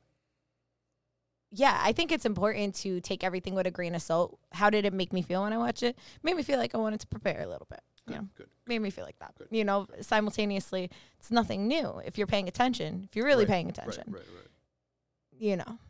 Speaker 1: yeah, I think it's important to take everything with a grain of salt. How did it make me feel when I watched it? Made me feel like I wanted to prepare a little bit, you
Speaker 2: Good,
Speaker 1: know?
Speaker 2: good.
Speaker 1: Made me feel like that.
Speaker 2: Good,
Speaker 1: You know,
Speaker 2: good.
Speaker 1: simultaneously, it's nothing new if you're paying attention, if you're really
Speaker 2: Right,
Speaker 1: paying
Speaker 2: Right,
Speaker 1: attention,
Speaker 2: right, right.
Speaker 1: you know.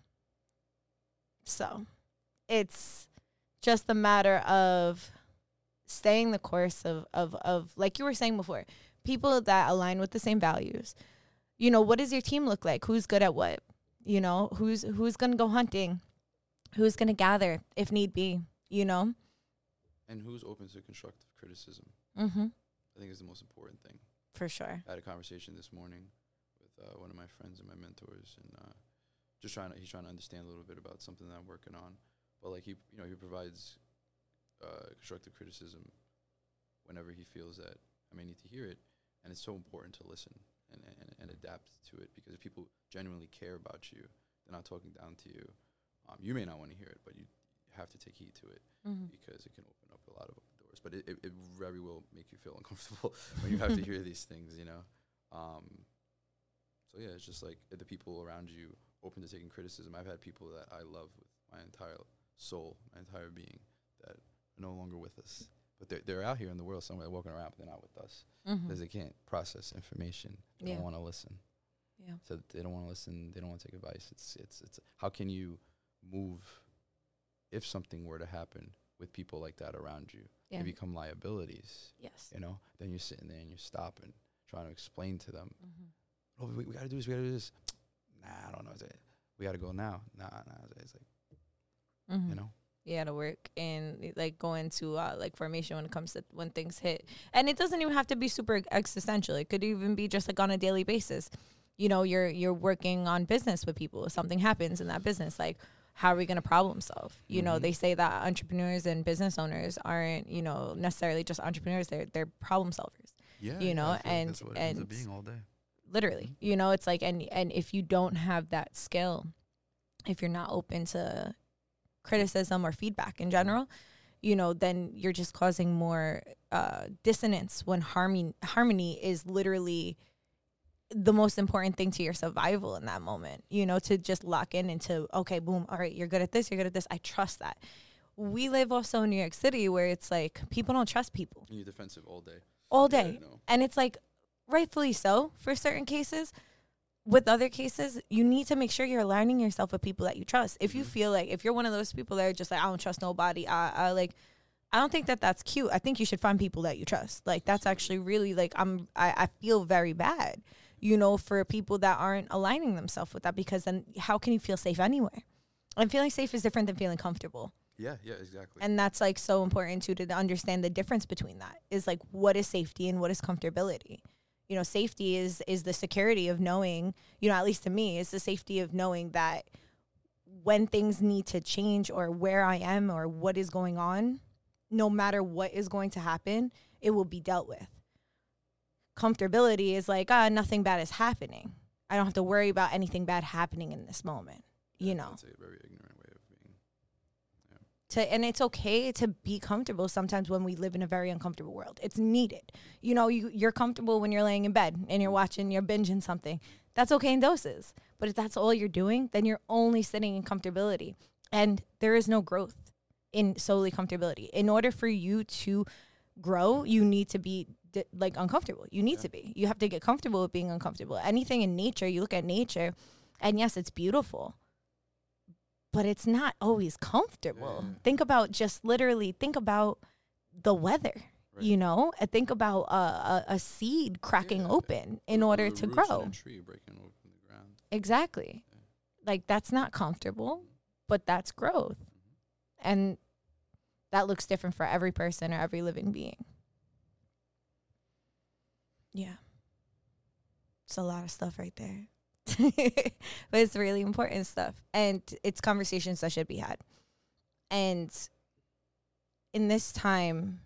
Speaker 1: So it's just a matter of staying the course of, of, of, like you were saying before, people that align with the same values. You know, what does your team look like? Who's good at what? You know, who's who's going to go hunting? Who's going to gather if need be, you know?
Speaker 2: And who's open to constructive criticism?
Speaker 1: Mm-hmm.
Speaker 2: I think is the most important thing.
Speaker 1: For sure.
Speaker 2: I had a conversation this morning with uh, one of my friends and my mentors, and uh, just trying to he's trying to understand a little bit about something that I'm working on. But like he, you know, he provides uh, constructive criticism whenever he feels that I may need to hear it, and it's so important to listen. and, and, and adapt to it, because if people genuinely care about you, they're not talking down to you. Um, you may not want to hear it, but you have to take heed to it,
Speaker 1: Mm-hmm.
Speaker 2: because it can open up a lot of open doors. But it, it, it very will make you feel uncomfortable when you have to hear these things, you know. Um, so yeah, it's just like uh, the people around you open to taking criticism. I've had people that I love with my entire soul, my entire being, that are no longer with us. But they're, they're out here in the world somewhere walking around, but they're not with us
Speaker 1: Mm-hmm.
Speaker 2: because they can't process information. They
Speaker 1: Yeah.
Speaker 2: don't want to listen.
Speaker 1: Yeah.
Speaker 2: So they don't want to listen. They don't want to take advice. It's it's it's. How can you move if something were to happen with people like that around you?
Speaker 1: Yeah.
Speaker 2: They become liabilities.
Speaker 1: Yes.
Speaker 2: You know. Then you're sitting there and you're stopping, trying to explain to them.
Speaker 1: Mm-hmm.
Speaker 2: Oh, we, we got to do this. We got to do this. Nah, I don't know. It's like, we got to go now. Nah, nah. It's like,
Speaker 1: Mm-hmm.
Speaker 2: you know.
Speaker 1: Yeah, to work and like go into uh, like formation when it comes to when things hit. And it doesn't even have to be super existential. It could even be just like on a daily basis. You know, you're you're working on business with people. If something happens in that business, like how are we going to problem solve? You know,
Speaker 2: Mhm.
Speaker 1: they say that entrepreneurs and business owners aren't, you know, necessarily just entrepreneurs. They're they're problem solvers.
Speaker 2: Yeah.
Speaker 1: You
Speaker 2: yeah,
Speaker 1: know,
Speaker 2: I feel like
Speaker 1: and-
Speaker 2: that's what it ends up
Speaker 1: and-
Speaker 2: being all day.
Speaker 1: Literally, you know, it's like, and and if you don't have that skill, if you're not open to criticism or feedback in general, you know, then you're just causing more uh, dissonance when harmony harmony is literally the most important thing to your survival in that moment. You know, to just lock in into, okay, boom, all right, you're good at this, you're good at this. I trust that. We live also in New York City where it's like people don't trust people
Speaker 2: And you're defensive all day.
Speaker 1: all
Speaker 2: Yeah,
Speaker 1: day.
Speaker 2: no.
Speaker 1: And it's like rightfully so for certain cases. With other cases, you need to make sure you're aligning yourself with people that you trust. If you
Speaker 2: Mhm.
Speaker 1: feel like, if you're one of those people that are just like, I don't trust nobody, I, I like, I don't think that that's cute. I think you should find people that you trust. Like, that's actually really like, I'm, I, I feel very bad, you know, for people that aren't aligning themselves with that, because then how can you feel safe anywhere? And feeling safe is different than feeling comfortable.
Speaker 2: Yeah, yeah, exactly.
Speaker 1: And that's like so important too, to understand the difference between that is like, what is safety and what is comfortability? You know, safety is is the security of knowing, you know, at least to me, is the safety of knowing that when things need to change or where I am or what is going on, no matter what is going to happen, it will be dealt with. Comfortability is like, ah, nothing bad is happening. I don't have to worry about anything bad happening in this moment, you
Speaker 2: That-
Speaker 1: know.
Speaker 2: That's a very ignorant way of being.
Speaker 1: To, and it's okay to be comfortable sometimes when we live in a very uncomfortable world. It's needed. You know, you, you're comfortable when you're laying in bed and you're watching, you're binging something. That's okay in doses. But if that's all you're doing, then you're only sitting in comfortability. And there is no growth in solely comfortability. In order for you to grow, you need to be di- like uncomfortable. You need
Speaker 2: Yeah.
Speaker 1: to be. You have to get comfortable with being uncomfortable. Anything in nature, you look at nature, and yes, it's beautiful, but it's not always comfortable.
Speaker 2: Yeah, yeah.
Speaker 1: Think about just literally think about the weather,
Speaker 2: Right.
Speaker 1: you know, and think about a, a, a seed cracking
Speaker 2: Yeah.
Speaker 1: open in
Speaker 2: Or- or
Speaker 1: order
Speaker 2: the
Speaker 1: to
Speaker 2: roots in
Speaker 1: grow.
Speaker 2: a tree breaking open the ground.
Speaker 1: Exactly.
Speaker 2: Yeah.
Speaker 1: Like that's not comfortable, but that's growth. And that looks different for every person or every living being. Yeah. It's a lot of stuff right there. But it's really important stuff. And it's conversations that should be had. And in this time,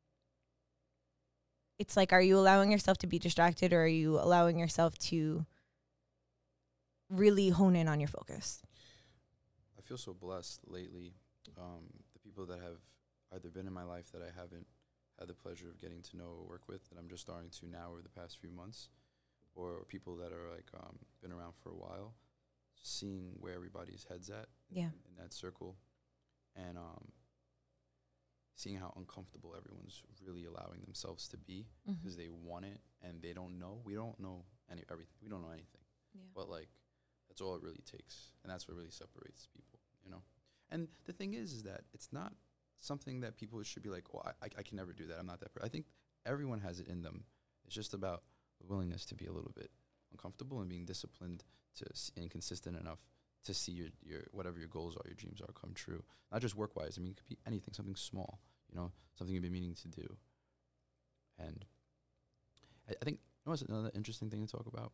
Speaker 1: it's like, are you allowing yourself to be distracted, or are you allowing yourself to really hone in on your focus?
Speaker 2: I feel so blessed lately. Um, the people that have either been in my life that I haven't had the pleasure of getting to know or work with, that I'm just starting to now over the past few months, or people that are like um, been around for a while, seeing where everybody's head's at
Speaker 1: Yeah.
Speaker 2: in that circle, and um, seeing how uncomfortable everyone's really allowing themselves to be
Speaker 1: Mm-hmm.
Speaker 2: because they want it and they don't know. We don't know any everything. We don't know anything.
Speaker 1: Yeah.
Speaker 2: But like, that's all it really takes, and that's what really separates people, you know. And the thing is, is that it's not something that people should be like, oh, I, I, I can never do that. I'm not that person. I think everyone has it in them. It's just about the willingness to be a little bit uncomfortable and being disciplined to s- and consistent enough to see your, your whatever your goals are, your dreams are, come true. Not just work wise. I mean, it could be anything, something small, you know, something you've been meaning to do. And I, I think, you know what's another interesting thing to talk about?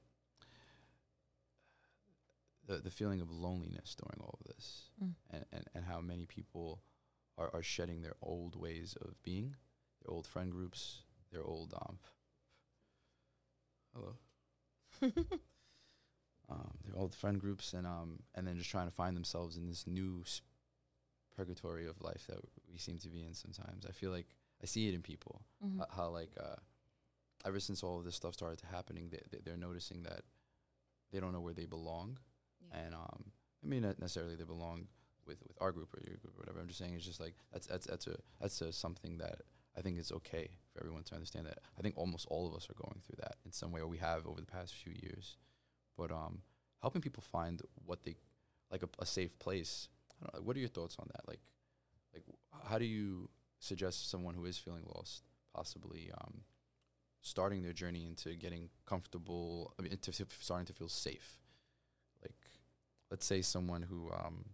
Speaker 2: The the feeling of loneliness during all of this,
Speaker 1: Mm.
Speaker 2: and, and, and how many people are, are shedding their old ways of being, their old friend groups, their old um. Hello. um, they're all the friend groups, and um, and then just trying to find themselves in this new sp- purgatory of life that we seem to be in sometimes. I feel like I see it in people,
Speaker 1: Mhm.
Speaker 2: uh, how like uh, ever since all of this stuff started happening, they, they they're noticing that they don't know where they belong,
Speaker 1: Yeah.
Speaker 2: and um, I mean not necessarily they belong with, with our group or your group or whatever. I'm just saying it's just like that's that's that's a that's a something that I think is okay for everyone to understand. That I think almost all of us are going through that in some way, or we have over the past few years. But um, helping people find what they like a, a safe place. I don't know, what are your thoughts on that? Like, like w- how do you suggest someone who is feeling lost possibly um, starting their journey into getting comfortable, I mean, into f- starting to feel safe? Like, let's say someone who um,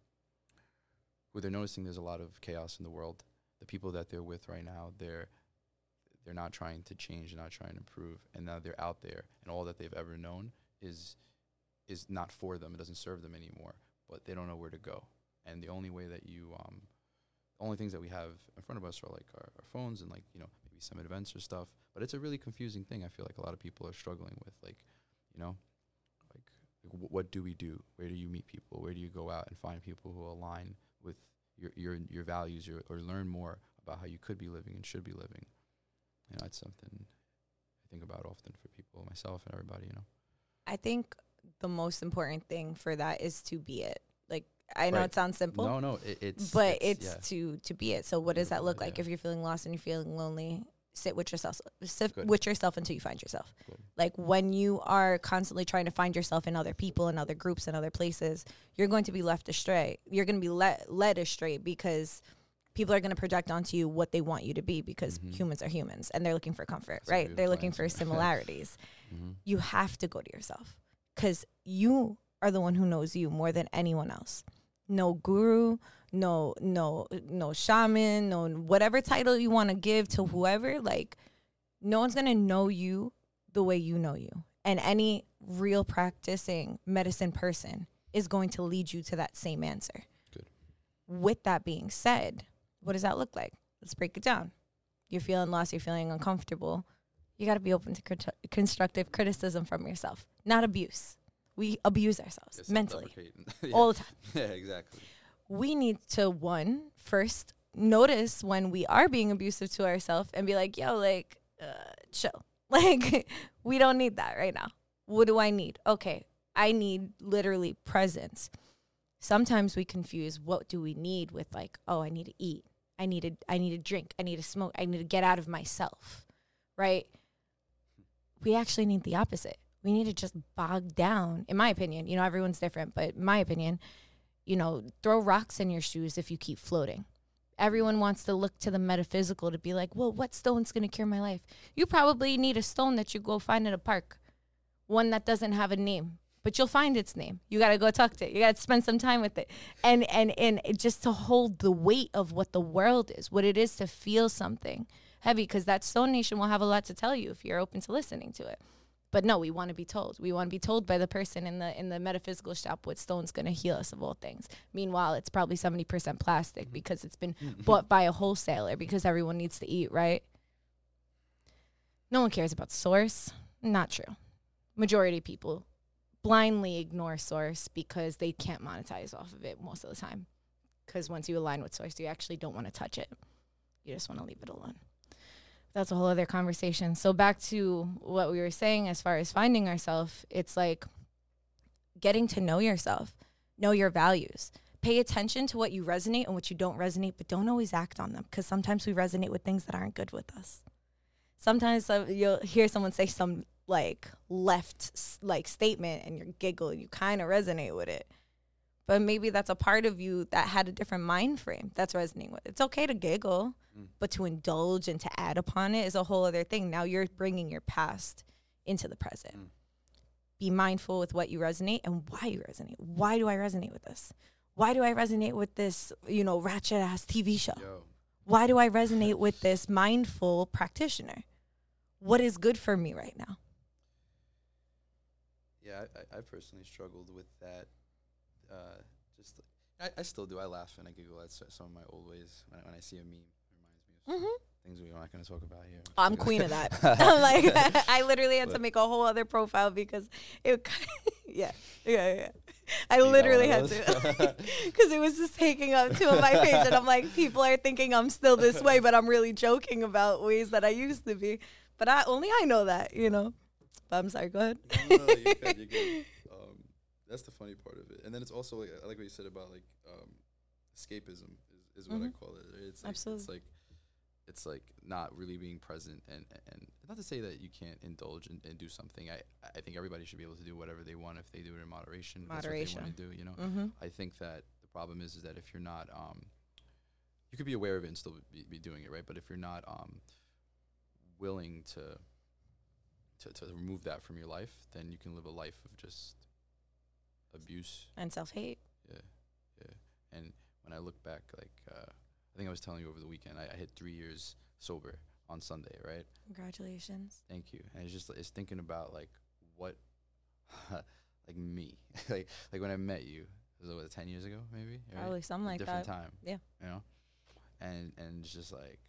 Speaker 2: who they're noticing there's a lot of chaos in the world. The people that they're with right now, they're they're not trying to change, they're not trying to improve, and now they're out there, and all that they've ever known is is not for them. It doesn't serve them anymore, but they don't know where to go. And the only way that you, um, only things that we have in front of us are like our, our phones and like, you know, maybe some events or stuff. But it's a really confusing thing. I feel like a lot of people are struggling with, like, you know, like, like w- what do we do? Where do you meet people? Where do you go out and find people who align with your your your values, your, or learn more about how you could be living and should be living? You know, it's something I think about often for people, myself and everybody, you know.
Speaker 1: I think the most important thing for that is to be it. Like, I know
Speaker 2: Right.
Speaker 1: it sounds simple,
Speaker 2: No, no, it, it's
Speaker 1: but
Speaker 2: it's,
Speaker 1: it's
Speaker 2: yeah.
Speaker 1: to to be it. So what does that
Speaker 2: Beautiful,
Speaker 1: look like?
Speaker 2: yeah.
Speaker 1: If you're feeling lost and you're feeling lonely, sit with yourself. Sit
Speaker 2: Good.
Speaker 1: with yourself until you find yourself.
Speaker 2: Good.
Speaker 1: Like, when you are constantly trying to find yourself in other people and other groups and other places, you're going to be left astray. You're going to be led led astray because people are going to project onto you what they want you to be, because
Speaker 2: Mhm.
Speaker 1: humans are humans and they're looking for comfort,
Speaker 2: That's a
Speaker 1: right? They're
Speaker 2: beautiful
Speaker 1: looking for
Speaker 2: answer.
Speaker 1: similarities.
Speaker 2: Mm-hmm.
Speaker 1: You have to go to yourself, because you are the one who knows you more than anyone else. No guru, no no no shaman, no whatever title you want to give to whoever. Like, no one's gonna know you the way you know you. And any real practicing medicine person is going to lead you to that same answer.
Speaker 2: Good.
Speaker 1: With that being said, what does that look like? Let's break it down. You're feeling lost, you're feeling uncomfortable. You got to be open to crit- constructive criticism from yourself, not abuse. We abuse ourselves
Speaker 2: It's
Speaker 1: mentally
Speaker 2: self-deprecating. Yeah.
Speaker 1: all the time.
Speaker 2: Yeah, exactly.
Speaker 1: We need to, one, first notice when we are being abusive to ourselves and be like, yo, like, uh, chill. Like, we don't need that right now. What do I need? Okay, I need literally presence. Sometimes we confuse what do we need with, like, oh, I need to eat. I need to, I need to drink. I need to smoke. I need to get out of myself, right? We actually need the opposite. We need to just bog down, in my opinion. You know, everyone's different, but in my opinion, you know, throw rocks in your shoes if you keep floating. Everyone wants to look to the metaphysical to be like, well, what stone's going to cure my life? You probably need a stone that you go find at a park, one that doesn't have a name, but you'll find its name. You got to go talk to it. You got to spend some time with it. And, and, and it just to hold the weight of what the world is, what it is to feel something heavy, because that stone nation will have a lot to tell you if you're open to listening to it. But no, we want to be told. We want to be told by the person in the in the metaphysical shop what stone's going to heal us of all things. Meanwhile, it's probably seventy percent plastic because it's been bought by a wholesaler because everyone needs to eat, right? No one cares about source. Not true. Majority of people blindly ignore source because they can't monetize off of it most of the time. Because once you align with source, you actually don't want to touch it. You just want to leave it alone. That's a whole other conversation. So back to what we were saying as far as finding ourselves, it's like getting to know yourself, know your values. Pay attention to what you resonate and what you don't resonate, but don't always act on them, because sometimes we resonate with things that aren't good with us. Sometimes uh, you'll hear someone say some like left s- like statement and you giggle and you kind of resonate with it. But maybe that's a part of you that had a different mind frame that's resonating with it. It's okay to giggle, mm. but to indulge and to add upon it is a whole other thing. Now you're bringing your past into the present. Mm. Be mindful with what you resonate and why you resonate. Why do I resonate with this? Why do I resonate with this, you know, ratchet ass T V show?
Speaker 2: Yo.
Speaker 1: Why do I resonate with this mindful practitioner? What is good for me right now?
Speaker 2: Yeah, I, I personally struggled with that. Uh, just I, I still do. I laugh and I giggle at some of my old ways when I, when I see a meme. It reminds me of
Speaker 1: Mm-hmm.
Speaker 2: things we're not going to talk about here.
Speaker 1: I'm queen of that. I'm like, I literally had but, to make a whole other profile because it, yeah, yeah, yeah. I literally had to, because it was just taking up two of my page, and I'm like, people are thinking I'm still this way, but I'm really joking about ways that I used to be. But I only I know that, you know. But I'm sorry. Go ahead.
Speaker 2: No, no, you can, you can. Um, that's the funny part of it, and then it's also like I like what you said about like um, escapism is, is what mm-hmm. I call it. It's like,
Speaker 1: Absolutely.
Speaker 2: It's like it's like not really being present, and and not to say that you can't indulge and, and do something. I I think everybody should be able to do whatever they want if they do it in moderation.
Speaker 1: Moderation.
Speaker 2: That's what they want to do. You know.
Speaker 1: Mm-hmm.
Speaker 2: I think that the problem is is that if you're not um, you could be aware of it and still be, be doing it, right? But if you're not um, willing to to to remove that from your life, then you can live a life of just abuse
Speaker 1: and self-hate.
Speaker 2: Yeah, yeah. And when I look back, like. Uh, I think I was telling you over the weekend, I, I hit three years sober on Sunday, right?
Speaker 1: Congratulations.
Speaker 2: Thank you. And it's just, it's thinking about like what, like me, like like when I met you, was it what, ten years ago, maybe?
Speaker 1: Probably
Speaker 2: right?
Speaker 1: something like
Speaker 2: different
Speaker 1: that.
Speaker 2: Different time.
Speaker 1: Yeah.
Speaker 2: You know, and and it's just like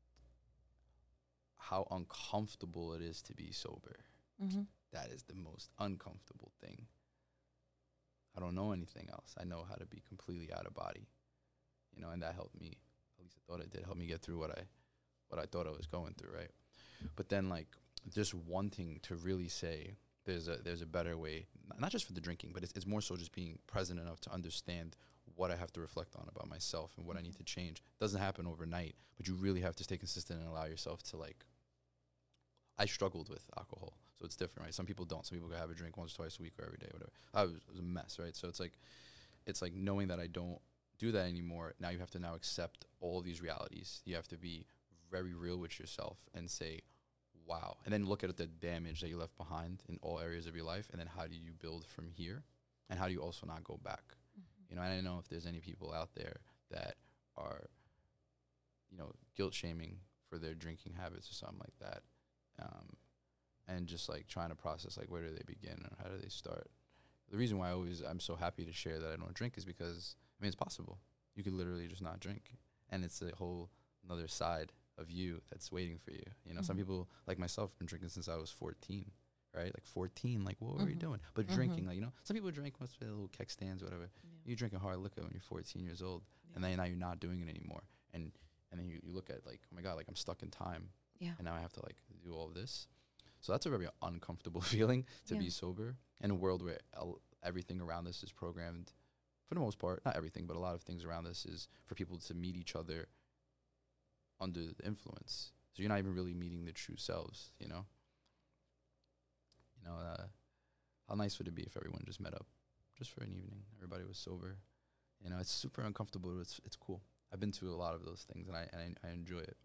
Speaker 2: how uncomfortable it is to be sober.
Speaker 1: Mm-hmm.
Speaker 2: That is the most uncomfortable thing. I don't know anything else. I know how to be completely out of body, you know, and that helped me. At least I thought it did help me get through what I, what I thought I was going through, right? But then, like, just wanting to really say there's a there's a better way, n- not just for the drinking, but it's it's more so just being present enough to understand what I have to reflect on about myself and what I need to change. It doesn't happen overnight, but you really have to stay consistent and allow yourself to, like. I struggled with alcohol, so it's different, right? Some people don't. Some people go have a drink once or twice a week or every day, whatever. I was, it was a mess, right? So it's like, it's like knowing that I don't do that anymore. Now you have to now accept all these realities. You have to be very real with yourself and say, wow. And then look at the damage that you left behind in all areas of your life. And then how do you build from here? And how do you also not go back? Mm-hmm. You know, I don't know if there's any people out there that are, you know, guilt shaming for their drinking habits or something like that. Um, and just like trying to process, like, where do they begin and how do they start? The reason why I always, I'm so happy to share that I don't drink is because, I mean, it's possible. You could literally just not drink. And it's a whole another side of you that's waiting for you. You know, mm-hmm. some people like myself have been drinking since I was fourteen, right? Like fourteen, like, what mm-hmm. were you doing? But mm-hmm. drinking, like, you know, some people drink with little keg stands, whatever. Yeah. You drinking hard liquor when you're fourteen years old, yeah. and then now you're not doing it anymore. And and then you, you look at, like, oh my God, like, I'm stuck in time.
Speaker 1: Yeah.
Speaker 2: And now I have to, like, do all of this. So that's a very uncomfortable feeling to yeah. be sober in a world where el- everything around us is programmed, for the most part, not everything, but a lot of things around us is for people to meet each other under the influence. So you're not even really meeting the true selves, you know? You know, uh, how nice would it be if everyone just met up just for an evening? Everybody was sober. You know, it's super uncomfortable, but it's it's cool. I've been to a lot of those things, and I and I, I enjoy it.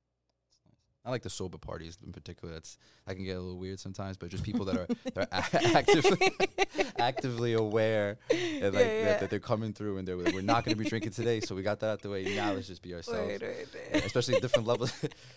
Speaker 2: I like the sober parties in particular. That's that can get a little weird sometimes, but just people that are they're a- actively actively aware and like yeah, yeah. That, that they're coming through and they're like, we're not going to be drinking today, so we got that out the way. Now let's just be ourselves.
Speaker 1: Wait, wait, wait.
Speaker 2: Especially different levels.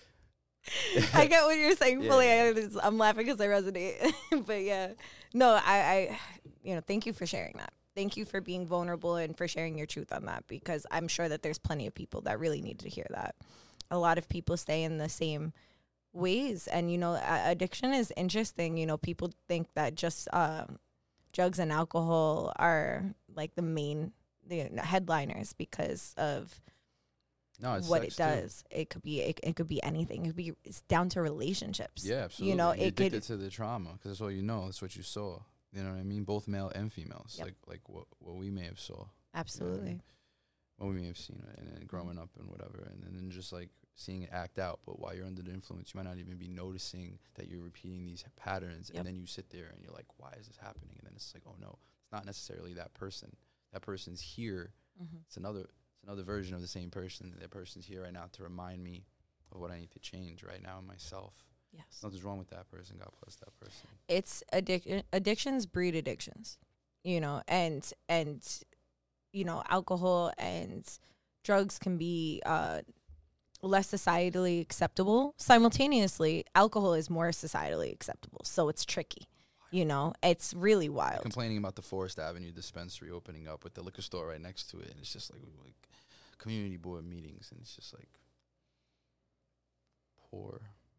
Speaker 1: I get what you're saying
Speaker 2: yeah,
Speaker 1: fully.
Speaker 2: yeah.
Speaker 1: I just, I'm laughing because I resonate. But yeah, no, I, I, you know, thank you for sharing that. Thank you for being vulnerable and for sharing your truth on that, because I'm sure that there's plenty of people that really need to hear that. A lot of people stay in the same ways, and you know, uh, addiction is interesting. You know, people think that just um, drugs and alcohol are like the main the headliners because of
Speaker 2: no, it's
Speaker 1: what it
Speaker 2: too.
Speaker 1: does. It could be it, it could be anything. It could be it's down to relationships.
Speaker 2: Yeah, absolutely.
Speaker 1: You know,
Speaker 2: You're
Speaker 1: it
Speaker 2: addicted
Speaker 1: could
Speaker 2: to the trauma because that's all you know. That's what you saw. You know what I mean? Both male and females.
Speaker 1: Yep.
Speaker 2: Like like what what we may have saw.
Speaker 1: Absolutely.
Speaker 2: You know what I mean? What we may have seen, right? And then growing up and whatever, and, and then just like seeing it act out. But while you're under the influence, you might not even be noticing that you're repeating these patterns.
Speaker 1: Yep.
Speaker 2: And then you sit there and you're like, why is this happening? And then it's like, oh no, it's not necessarily that person. That person's here.
Speaker 1: Mm-hmm.
Speaker 2: It's another it's another version of the same person. That person's here right now to remind me of what I need to change right now in myself.
Speaker 1: Yes.
Speaker 2: Nothing's wrong with that person. God bless that person.
Speaker 1: It's addic- addictions breed addictions, you know, and, and, you know, alcohol and drugs can be uh, less societally acceptable. Simultaneously, alcohol is more societally acceptable. So it's tricky. You know, it's really wild.
Speaker 2: Complaining about the Forest Avenue dispensary opening up with the liquor store right next to it. And it's just like, like community board meetings. And it's just like, poor.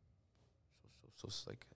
Speaker 2: So so so like.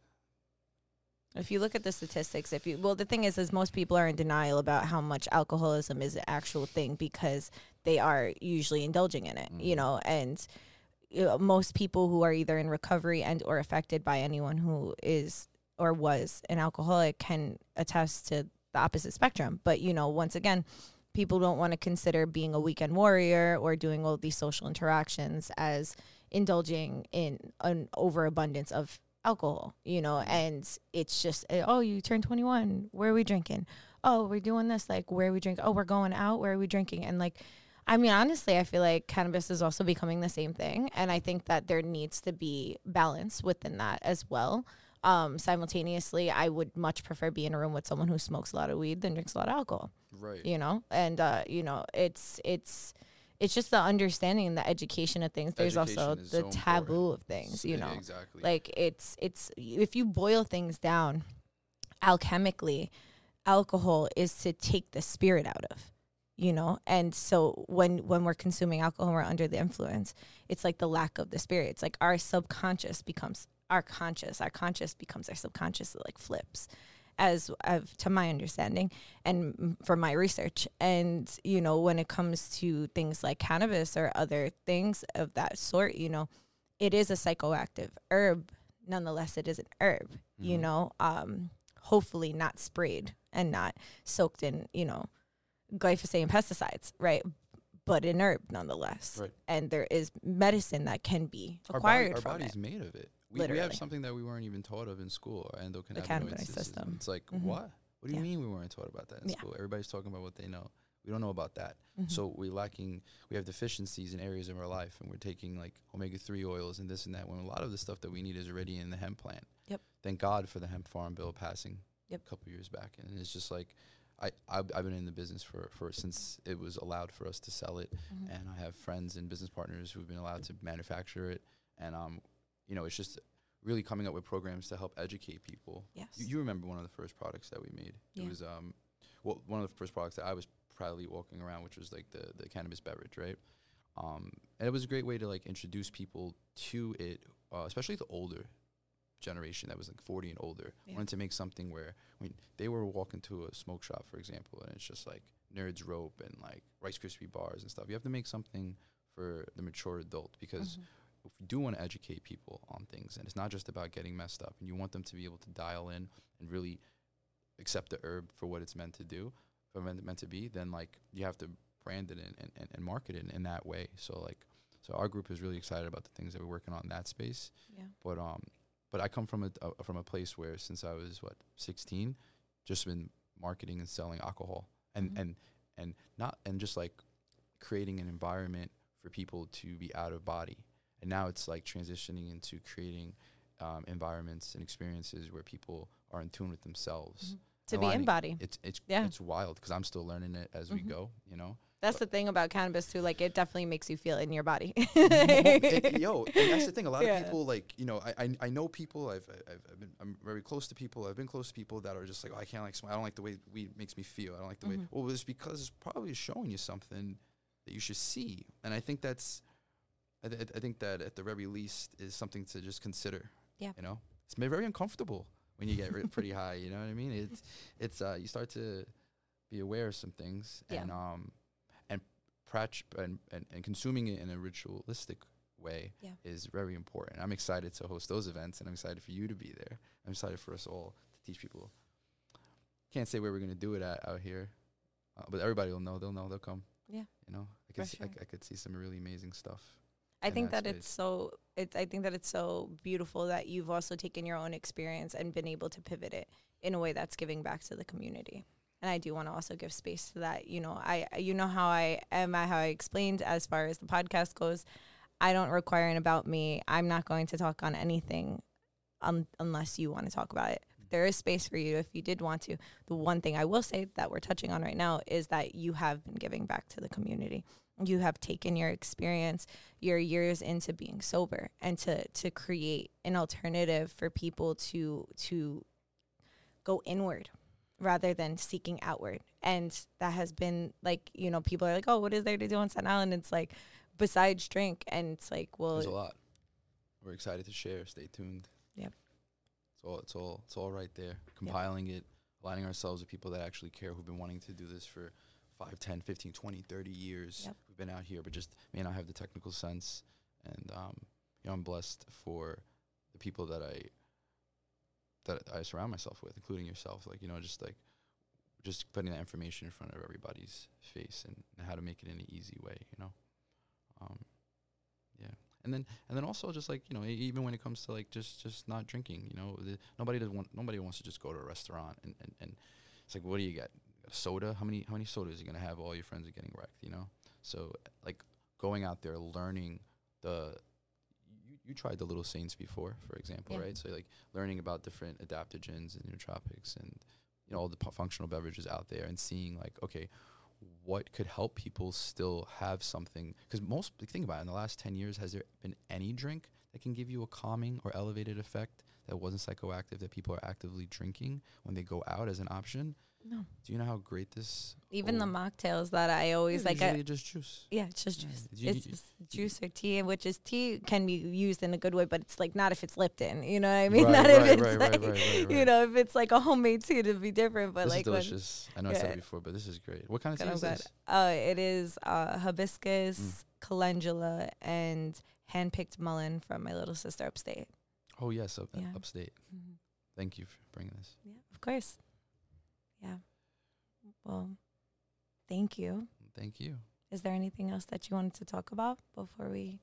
Speaker 1: If you look at the statistics, if you well, the thing is, is most people are in denial about how much alcoholism is an actual thing because they are usually indulging in it, mm-hmm. you know, and you know, most people who are either in recovery and or affected by anyone who is or was an alcoholic can attest to the opposite spectrum. But, you know, once again, people don't want to consider being a weekend warrior or doing all these social interactions as indulging in an overabundance of alcohol, you know, and it's just, oh, you turned twenty-one, where are we drinking? Oh, we're doing this, like, where are we drinking? Oh, we're going out, where are we drinking? And like, I mean, honestly, I feel like cannabis is also becoming the same thing, and I think that there needs to be balance within that as well. Um, simultaneously, I would much prefer be in a room with someone who smokes a lot of weed than drinks a lot of alcohol,
Speaker 2: right?
Speaker 1: You know, and uh, you know, it's it's It's just the understanding and the education of things. There's
Speaker 2: education
Speaker 1: also the
Speaker 2: so
Speaker 1: taboo
Speaker 2: important.
Speaker 1: of things, you
Speaker 2: Yeah,
Speaker 1: know.
Speaker 2: exactly.
Speaker 1: Like it's it's if you boil things down alchemically, alcohol is to take the spirit out of, you know. And so when when we're consuming alcohol, we're under the influence. It's like the lack of the spirit. It's like our subconscious becomes our conscious. Our conscious becomes our subconscious. It like flips. As of to my understanding and from my research. And, you know, when it comes to things like cannabis or other things of that sort, you know, it is a psychoactive herb. Nonetheless, it is an herb, mm-hmm. you know, um, hopefully not sprayed and not soaked in, you know, glyphosate and pesticides, right? But an herb nonetheless.
Speaker 2: Right.
Speaker 1: And there is medicine that can be acquired
Speaker 2: our body, our
Speaker 1: from
Speaker 2: body's
Speaker 1: it.
Speaker 2: made of it. We, we have something that we weren't even taught of in school, our endocannabinoid system. system. It's like, mm-hmm. what? What do you yeah. mean we weren't taught about that in yeah. school? Everybody's talking about what they know. We don't know about that. Mm-hmm. So we're lacking, we have deficiencies in areas of our life, and we're taking like omega three oils and this and that, when a lot of the stuff that we need is already in the hemp plant.
Speaker 1: Yep.
Speaker 2: Thank God for the hemp farm bill passing
Speaker 1: yep.
Speaker 2: a couple years back. And it's just like, I, I've, I've been in the business for, for since it was allowed for us to sell it. Mm-hmm. And I have friends and business partners who've been allowed to manufacture it. And, um, you know, it's just really coming up with programs to help educate people.
Speaker 1: Yes.
Speaker 2: You, you remember one of the first products that we made. Yeah. It was, um, well, one of the first products that I was proudly walking around, which was like the, the cannabis beverage, right? Um, and it was a great way to like introduce people to it, uh, especially the older generation that was like forty and older. Yeah. Wanted to make something where, I mean, they were walking to a smoke shop, for example, and it's just like Nerds Rope and like Rice Krispie bars and stuff. You have to make something for the mature adult, because mm-hmm. if you do want to educate people on things, and it's not just about getting messed up, and you want them to be able to dial in and really accept the herb for what it's meant to do, for meant, meant to be, then like you have to brand it and, and, and market it in, in that way. So like, so our group is really excited about the things that we're working on in that space.
Speaker 1: Yeah.
Speaker 2: But um, but I come from a uh, from a place where since I was what sixteen, just been marketing and selling alcohol, and mm-hmm. and and not and just like creating an environment for people to be out of body. And now it's like transitioning into creating um, environments and experiences where people are in tune with themselves.
Speaker 1: Mm-hmm. To be in body.
Speaker 2: It's it's
Speaker 1: yeah.
Speaker 2: it's wild because I'm still learning it as mm-hmm. we go, you know.
Speaker 1: That's but the thing about cannabis too. Like it definitely makes you feel it in your body.
Speaker 2: it, yo, and that's the thing. A lot yeah. of people, like, you know, I, I I know people. I've I've, I've been I'm very close to people. I've been close to people that are just like, oh, I can't like smoke. I don't like the way weed makes me feel. I don't like the mm-hmm. way. Well, it's because it's probably showing you something that you should see. And I think that's, I, th- I think that at the very least is something to just consider.
Speaker 1: Yeah.
Speaker 2: You know, it's very uncomfortable when you get re- pretty high. You know what I mean? It's it's uh you start to be aware of some things.
Speaker 1: Yeah.
Speaker 2: And um. And, and, and consuming it in a ritualistic way
Speaker 1: yeah.
Speaker 2: is very important. I'm excited to host those events, and I'm excited for you to be there. I'm excited for us all to teach people. Can't say where we're going to do it at out here, uh, but everybody will know. They'll know. They'll come.
Speaker 1: Yeah.
Speaker 2: You know, I could, see, sure. I, I could see some really amazing stuff.
Speaker 1: I think that, that it's so, it's, I think that it's so beautiful that you've also taken your own experience and been able to pivot it in a way that's giving back to the community. And I do want to also give space to that. You know, I you know how I am, how I explained as far as the podcast goes. I don't require an about me. I'm not going to talk on anything um, unless you want to talk about it. There is space for you if you did want to. The one thing I will say that we're touching on right now is that you have been giving back to the community. You have taken your experience, your years into being sober, and to to create an alternative for people to to go inward rather than seeking outward. And that has been like, you know, people are like, oh, what is there to do on Staten Island? It's like, besides drink. And it's like, well,
Speaker 2: there's a lot. we're excited to share. Stay tuned.
Speaker 1: Yep.
Speaker 2: It's all it's all it's all right there. Compiling yep. it, aligning ourselves with people that actually care, who've been wanting to do this for five, ten, fifteen, twenty, thirty years.
Speaker 1: Yep.
Speaker 2: We've been out here, but just may not have the technical sense. And um, you know, I'm blessed for the people that I that I surround myself with, including yourself. Like, you know, just like just putting that information in front of everybody's face and, and how to make it in an easy way, you know. Um, yeah. And then and then also just like, you know, e- even when it comes to like just just not drinking, you know, the, nobody does want nobody wants to just go to a restaurant and, and, and it's like, what do you got? A soda? How many how many sodas are you gonna have? All your friends are getting wrecked, you know. So like going out there, learning the you, you tried the Little Saints before, for example, yeah. right? So like learning about different adaptogens and nootropics and you know all the p- functional beverages out there and seeing like, okay, what could help people still have something? Because most like, think about it, in the last ten years, has there been any drink that can give you a calming or elevated effect that wasn't psychoactive that people are actively drinking when they go out as an option?
Speaker 1: No.
Speaker 2: Do you know how great this?
Speaker 1: Even the mocktails that I always
Speaker 2: yeah,
Speaker 1: like.
Speaker 2: Usually just juice.
Speaker 1: Yeah, it's just juice.
Speaker 2: Yeah.
Speaker 1: It's just juice or tea, which is tea can be used in a good way, but it's like not if it's Lipton. You know what I mean?
Speaker 2: Right,
Speaker 1: not
Speaker 2: right,
Speaker 1: if it's
Speaker 2: right,
Speaker 1: like,
Speaker 2: right, right, right, right.
Speaker 1: you know, if it's like a homemade tea, it'd be different. But
Speaker 2: this
Speaker 1: like
Speaker 2: is delicious. I know
Speaker 1: yeah.
Speaker 2: I said it before, but this is great. What kind of tea is this?
Speaker 1: Uh, it is uh, hibiscus, mm. calendula, and hand-picked mullein from my little sister upstate.
Speaker 2: Oh yes, up,
Speaker 1: yeah.
Speaker 2: upstate.
Speaker 1: Mm-hmm.
Speaker 2: Thank you for bringing this.
Speaker 1: Yeah, of course. Yeah. Well, thank you.
Speaker 2: Thank you.
Speaker 1: Is there anything else that you wanted to talk about before we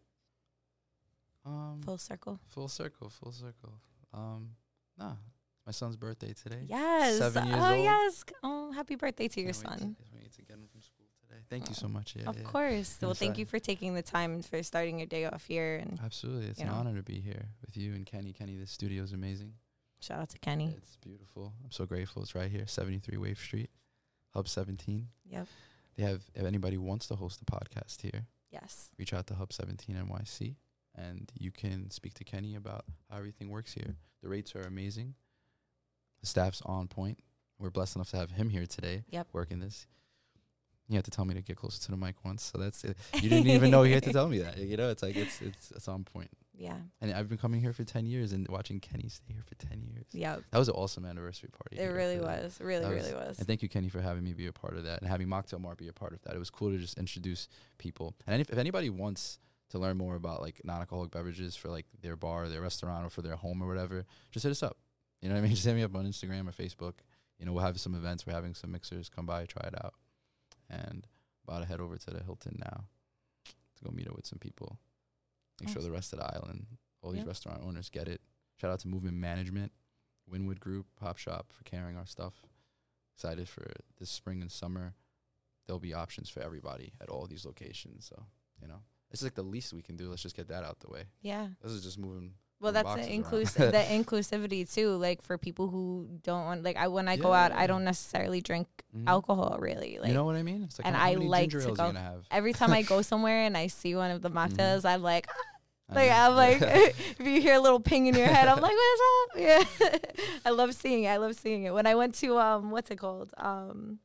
Speaker 2: um
Speaker 1: full circle?
Speaker 2: Full circle, full circle. Um, nah, my son's birthday today.
Speaker 1: Yes.
Speaker 2: Seven years
Speaker 1: oh,
Speaker 2: old.
Speaker 1: yes. Oh, happy birthday to
Speaker 2: Can't
Speaker 1: your
Speaker 2: wait
Speaker 1: son.
Speaker 2: To, can't wait to get him from school today. Thank
Speaker 1: oh,
Speaker 2: you so much. Yeah,
Speaker 1: of
Speaker 2: yeah.
Speaker 1: course. Well, thank
Speaker 2: excited.
Speaker 1: you for taking the time for starting your day off here. And
Speaker 2: absolutely, it's an know. honor to be here with you and Kenny. Kenny, this studio is amazing.
Speaker 1: Shout out to Kenny.
Speaker 2: It's beautiful. I'm so grateful. It's right here, seventy-three Wave Street. Hub seventeen.
Speaker 1: Yep.
Speaker 2: They have, if anybody wants to host a podcast here,
Speaker 1: yes,
Speaker 2: reach out to Hub seventeen N Y C and you can speak to Kenny about how everything works here. The rates are amazing. The staff's on point. We're blessed enough to have him here today.
Speaker 1: Yep.
Speaker 2: Working this. You had to tell me to get closer to the mic once, so that's it. You didn't even know you had to tell me that. You know, it's like it's it's it's on point.
Speaker 1: Yeah.
Speaker 2: And I've been coming here for ten years and watching Kenny stay here for ten years.
Speaker 1: Yeah.
Speaker 2: That was an awesome anniversary party.
Speaker 1: It really was. Really,
Speaker 2: was,
Speaker 1: really was.
Speaker 2: And thank you, Kenny, for having me be a part of that and having Mocktail Mart be a part of that. It was cool to just introduce people. And if, if anybody wants to learn more about like non-alcoholic beverages for like their bar, their restaurant, or for their home or whatever, just hit us up. You know what I mean? Just hit me up on Instagram or Facebook. You know, we'll have some events. We're having some mixers. Come by, try it out. And about to head over to the Hilton now to go meet up with some people. Make awesome. Sure the rest of the island, all these yep. restaurant owners get it. Shout out to Movement Management, Winwood Group, Pop Shop for carrying our stuff. Excited for this spring and summer. There'll be options for everybody at all these locations. So, you know, it's like the least we can do. Let's just get that out the way.
Speaker 1: Yeah.
Speaker 2: This is just moving.
Speaker 1: Well, that's the inclus- the inclusivity too. Like for people who don't want, like I when I yeah, go out, yeah. I don't necessarily drink mm-hmm. alcohol really. Like,
Speaker 2: you know what I mean? It's like
Speaker 1: and
Speaker 2: how, how
Speaker 1: I like to go. Every time I go somewhere and I see one of the mocktails, mm-hmm. I'm like, ah. like I'm like, if you hear a little ping in your head, I'm like, what's up? Yeah, I love seeing it. I love seeing it. When I went to um, what's it called? Um,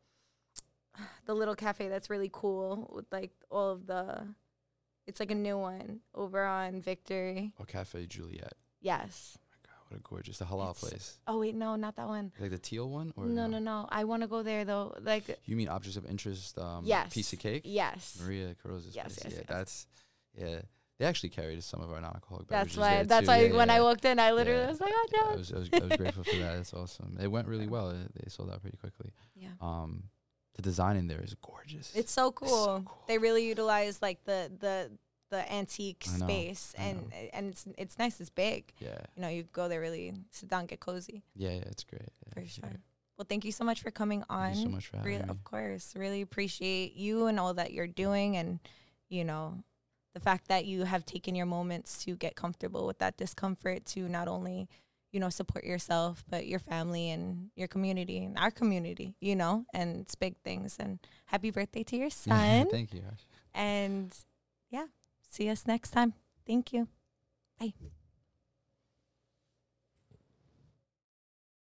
Speaker 1: the little cafe that's really cool with like all of the. It's like a new one over on Victory.
Speaker 2: Oh, Cafe Juliet.
Speaker 1: Yes.
Speaker 2: Oh my God, what a gorgeous, the halal
Speaker 1: it's,
Speaker 2: place.
Speaker 1: Oh wait, no, not that one.
Speaker 2: Like the teal one, or
Speaker 1: no, no, no. no. I want to go there though. Like.
Speaker 2: You mean Objects of Interest? Um,
Speaker 1: yes.
Speaker 2: Piece of Cake.
Speaker 1: Yes.
Speaker 2: Maria Carrozza's
Speaker 1: yes,
Speaker 2: place.
Speaker 1: yes,
Speaker 2: yeah,
Speaker 1: yes.
Speaker 2: that's yeah. They actually carried some of our non-alcoholic beverages.
Speaker 1: That's why.
Speaker 2: There
Speaker 1: That's
Speaker 2: too.
Speaker 1: why
Speaker 2: yeah,
Speaker 1: when
Speaker 2: yeah.
Speaker 1: I walked in, I literally
Speaker 2: yeah.
Speaker 1: was like, "Oh no!"
Speaker 2: I was, I was, I was grateful for that. It's awesome. It went really well. It, they sold out pretty quickly.
Speaker 1: Yeah.
Speaker 2: Um, the design in there is gorgeous.
Speaker 1: It's so cool.
Speaker 2: It's so cool.
Speaker 1: They really utilize like the the the antique
Speaker 2: I know,
Speaker 1: space,
Speaker 2: I
Speaker 1: and
Speaker 2: know.
Speaker 1: and it's it's nice. It's big.
Speaker 2: Yeah.
Speaker 1: You know, you go there, really sit down, get cozy.
Speaker 2: Yeah, yeah, it's great. Yeah,
Speaker 1: for
Speaker 2: it's
Speaker 1: sure.
Speaker 2: Great.
Speaker 1: Well, thank you so much for coming on.
Speaker 2: Thank you so much for having
Speaker 1: Re-
Speaker 2: me.
Speaker 1: Of course, really appreciate you and all that you're doing, and you know, the fact that you have taken your moments to get comfortable with that discomfort to not only, you know, support yourself, but your family and your community and our community, you know, and it's big things. And happy birthday to your son.
Speaker 2: Thank you, Ash.
Speaker 1: And yeah, see us next time. Thank you. Bye.